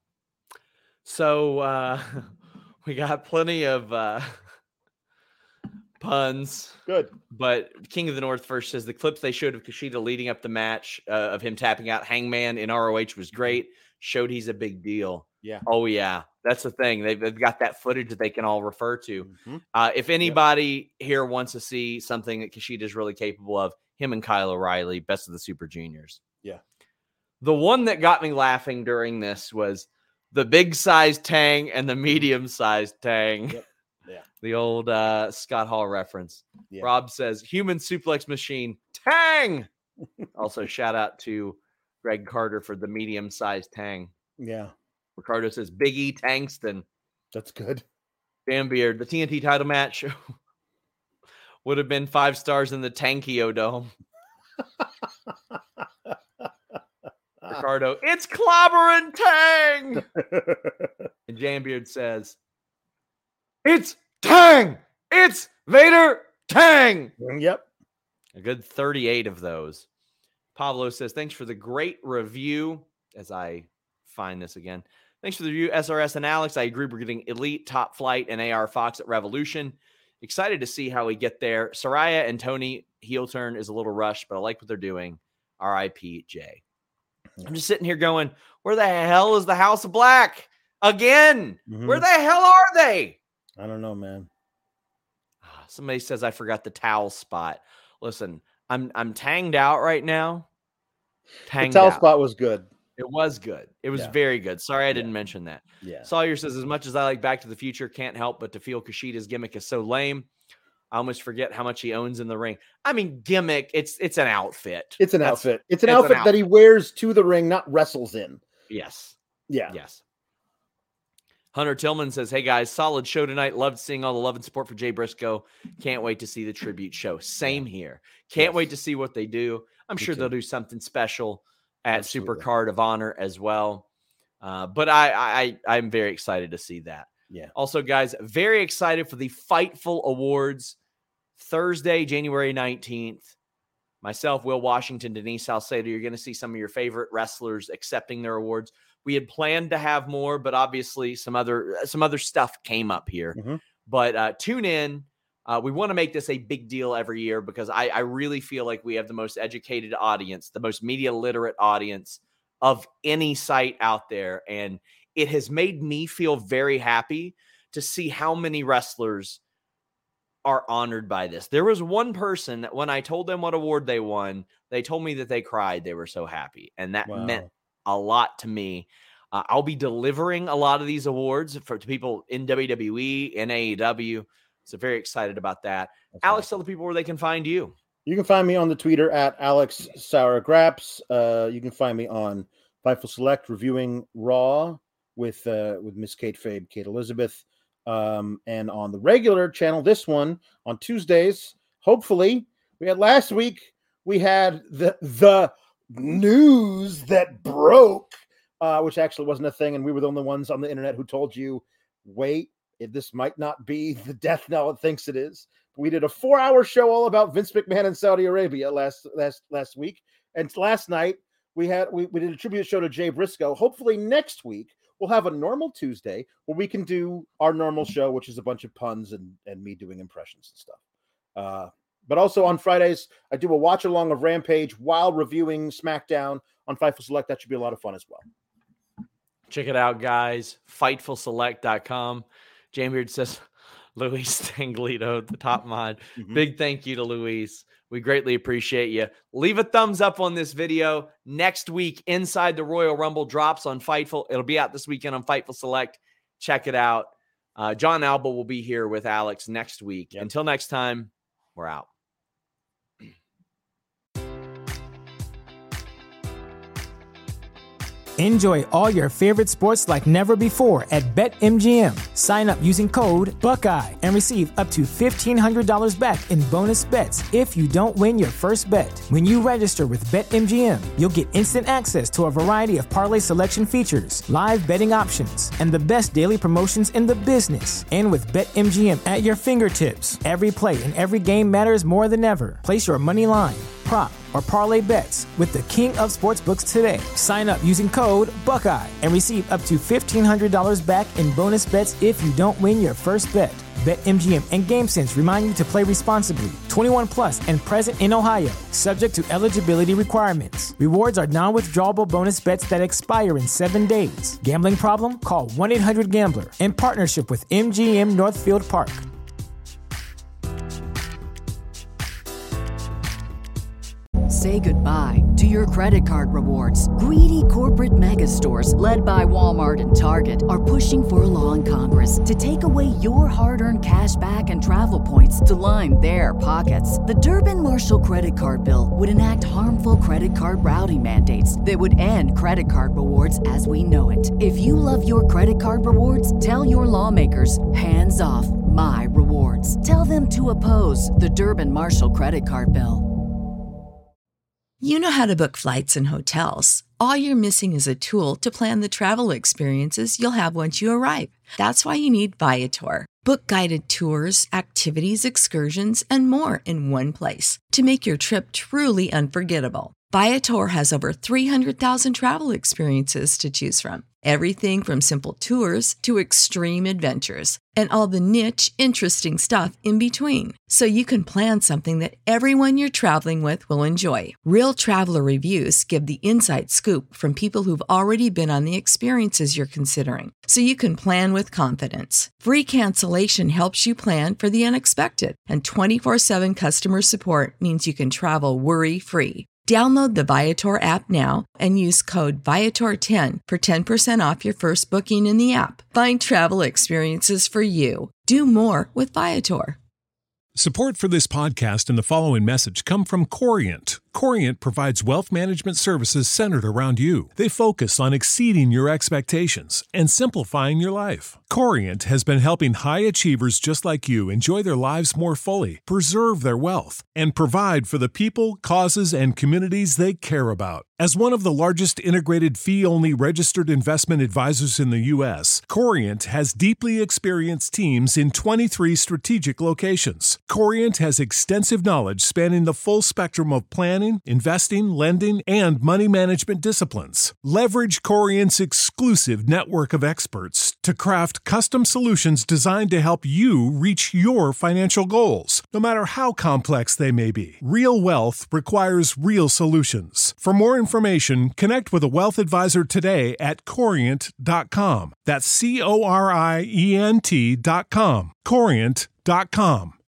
So uh, we got plenty of uh, puns. Good. But King of the North first says the clips they showed of Kushida leading up the match uh, of him tapping out Hangman in R O H was great. Showed he's a big deal. Yeah. Oh, yeah. That's the thing. They've, they've got that footage that they can all refer to. Mm-hmm. Uh, if anybody yep. here wants to see something that Kushida is really capable of, him and Kyle O'Reilly, best of the Super Juniors. Yeah. The one that got me laughing during this was the big sized Tang and the medium sized Tang. Yep. Yeah. The old uh, Scott Hall reference. Yeah. Rob says, human suplex machine, Tang. Also, shout out to Greg Carter for the medium sized Tang. Yeah. Ricardo says, Big E Tangston. That's good. Dan Beard, the T N T title match would have been five stars in the Tankio Dome. Ricardo, it's clobbering Tang. And Jan Beard says, it's Tang. It's Vader Tang. Yep. A good thirty-eight of those. Pablo says, thanks for the great review. As I find this again. Thanks for the review, S R S and Alex. I agree we're getting Elite, Top Flight, and A R Fox at Revolution. Excited to see how we get there. Saraya and Tony heel turn is a little rushed, but I like what they're doing. R I P J. I'm just sitting here going, where the hell is the House of Black? Again, Mm-hmm. Where the hell are they? I don't know, man. Somebody says I forgot the towel spot. Listen, I'm I'm tanged out right now. Tanged the towel out. spot was good. It was good. It was Yeah. very good. Sorry I didn't Yeah. mention that. Yeah. Sawyer says, as much as I like Back to the Future, can't help but to feel Kushida's gimmick is so lame. I almost forget how much he owns in the ring. I mean, gimmick, it's it's an outfit. It's an That's- outfit. It's an it's an outfit that he wears to the ring, not wrestles in. Yes. Yeah. Yes. Hunter Tillman says, hey guys, solid show tonight. Loved seeing all the love and support for Jay Briscoe. Can't wait to see the tribute show. Same here. Can't Yes. wait to see what they do. I'm Me sure too. they'll do something special at Absolutely. Supercard of Honor as well. Uh, but I, I, I'm very excited to see that. Yeah. Also, guys, very excited for the Fightful Awards Thursday, January nineteenth. Myself, Will Washington, Denise Salcedo, you're going to see some of your favorite wrestlers accepting their awards. We had planned to have more, but obviously some other some other stuff came up here. Mm-hmm. But uh, tune in. Uh, we want to make this a big deal every year because I, I really feel like we have the most educated audience, the most media literate audience of any site out there. And it has made me feel very happy to see how many wrestlers are honored by this. There was one person that when I told them what award they won, they told me that they cried. They were so happy. And that Wow. meant a lot to me. Uh, I'll be delivering a lot of these awards for to people in W W E, in A E W. So very excited about that. That's Alex, awesome. tell the people where they can find you. You can find me on the Twitter at Alex Sour Graps. Uh, you can find me on Fightful Select reviewing Raw with uh, with Miss Kate Fabe, Kate Elizabeth, um, and on the regular channel, this one on Tuesdays. Hopefully, we had last week. We had the the news that broke, uh, which actually wasn't a thing, and we were the only ones on the internet who told you, wait, if this might not be the death knell it thinks it is. We did a four-hour show all about Vince McMahon in Saudi Arabia last last last week, and last night we had we, we did a tribute show to Jay Briscoe. Hopefully next week we'll have a normal Tuesday where we can do our normal show, which is a bunch of puns and and me doing impressions and stuff. Uh, but also on Fridays I do a watch along of Rampage while reviewing SmackDown on Fightful Select. That should be a lot of fun as well. Check it out, guys. Fightful Select dot com. Jambeard says, Luis Tanglito, the top mod. Mm-hmm. Big thank you to Luis. We greatly appreciate you. Leave a thumbs up on this video. Next week, Inside the Royal Rumble drops on Fightful. It'll be out this weekend on Fightful Select. Check it out. Uh, John Alba will be here with Alex next week. Yep. Until next time, we're out. Enjoy all your favorite sports like never before at BetMGM. Sign up using code Buckeye and receive up to fifteen hundred dollars back in bonus bets if you don't win your first bet. When you register with BetMGM, you'll get instant access to a variety of parlay selection features, live betting options, and the best daily promotions in the business. And with BetMGM at your fingertips, every play and every game matters more than ever. Place your money line, prop, or parlay bets with the king of sportsbooks today. Sign up using code Buckeye and receive up to fifteen hundred dollars back in bonus bets if you don't win your first bet. BetMGM and GameSense remind you to play responsibly. twenty-one plus and present in Ohio, subject to eligibility requirements. Rewards are non-withdrawable bonus bets that expire in seven days. Gambling problem? Call one eight hundred gambler in partnership with M G M Northfield Park. Say goodbye to your credit card rewards. Greedy corporate mega stores, led by Walmart and Target, are pushing for a law in Congress to take away your hard-earned cash back and travel points to line their pockets. The Durbin-Marshall credit card bill would enact harmful credit card routing mandates that would end credit card rewards as we know it. If you love your credit card rewards, tell your lawmakers, hands off my rewards. Tell them to oppose the Durbin-Marshall credit card bill. You know how to book flights and hotels. All you're missing is a tool to plan the travel experiences you'll have once you arrive. That's why you need Viator. Book guided tours, activities, excursions, and more in one place to make your trip truly unforgettable. Viator has over three hundred thousand travel experiences to choose from. Everything from simple tours to extreme adventures and all the niche, interesting stuff in between. So you can plan something that everyone you're traveling with will enjoy. Real traveler reviews give the inside scoop from people who've already been on the experiences you're considering. So you can plan with confidence. Free cancellation helps you plan for the unexpected. And twenty-four seven customer support means you can travel worry-free. Download the Viator app now and use code Viator ten for ten percent off your first booking in the app. Find travel experiences for you. Do more with Viator. Support for this podcast and the following message come from Corient. Corient provides wealth management services centered around you. They focus on exceeding your expectations and simplifying your life. Corient has been helping high achievers just like you enjoy their lives more fully, preserve their wealth, and provide for the people, causes, and communities they care about. As one of the largest integrated fee-only registered investment advisors in the U S, Corient has deeply experienced teams in twenty-three strategic locations. Corient has extensive knowledge spanning the full spectrum of planning, investing, lending, and money management disciplines. Leverage Corient's exclusive network of experts to craft custom solutions designed to help you reach your financial goals, no matter how complex they may be. Real wealth requires real solutions. For more information, connect with a wealth advisor today at corient dot com. That's C O R I E N T dot com. corient dot com.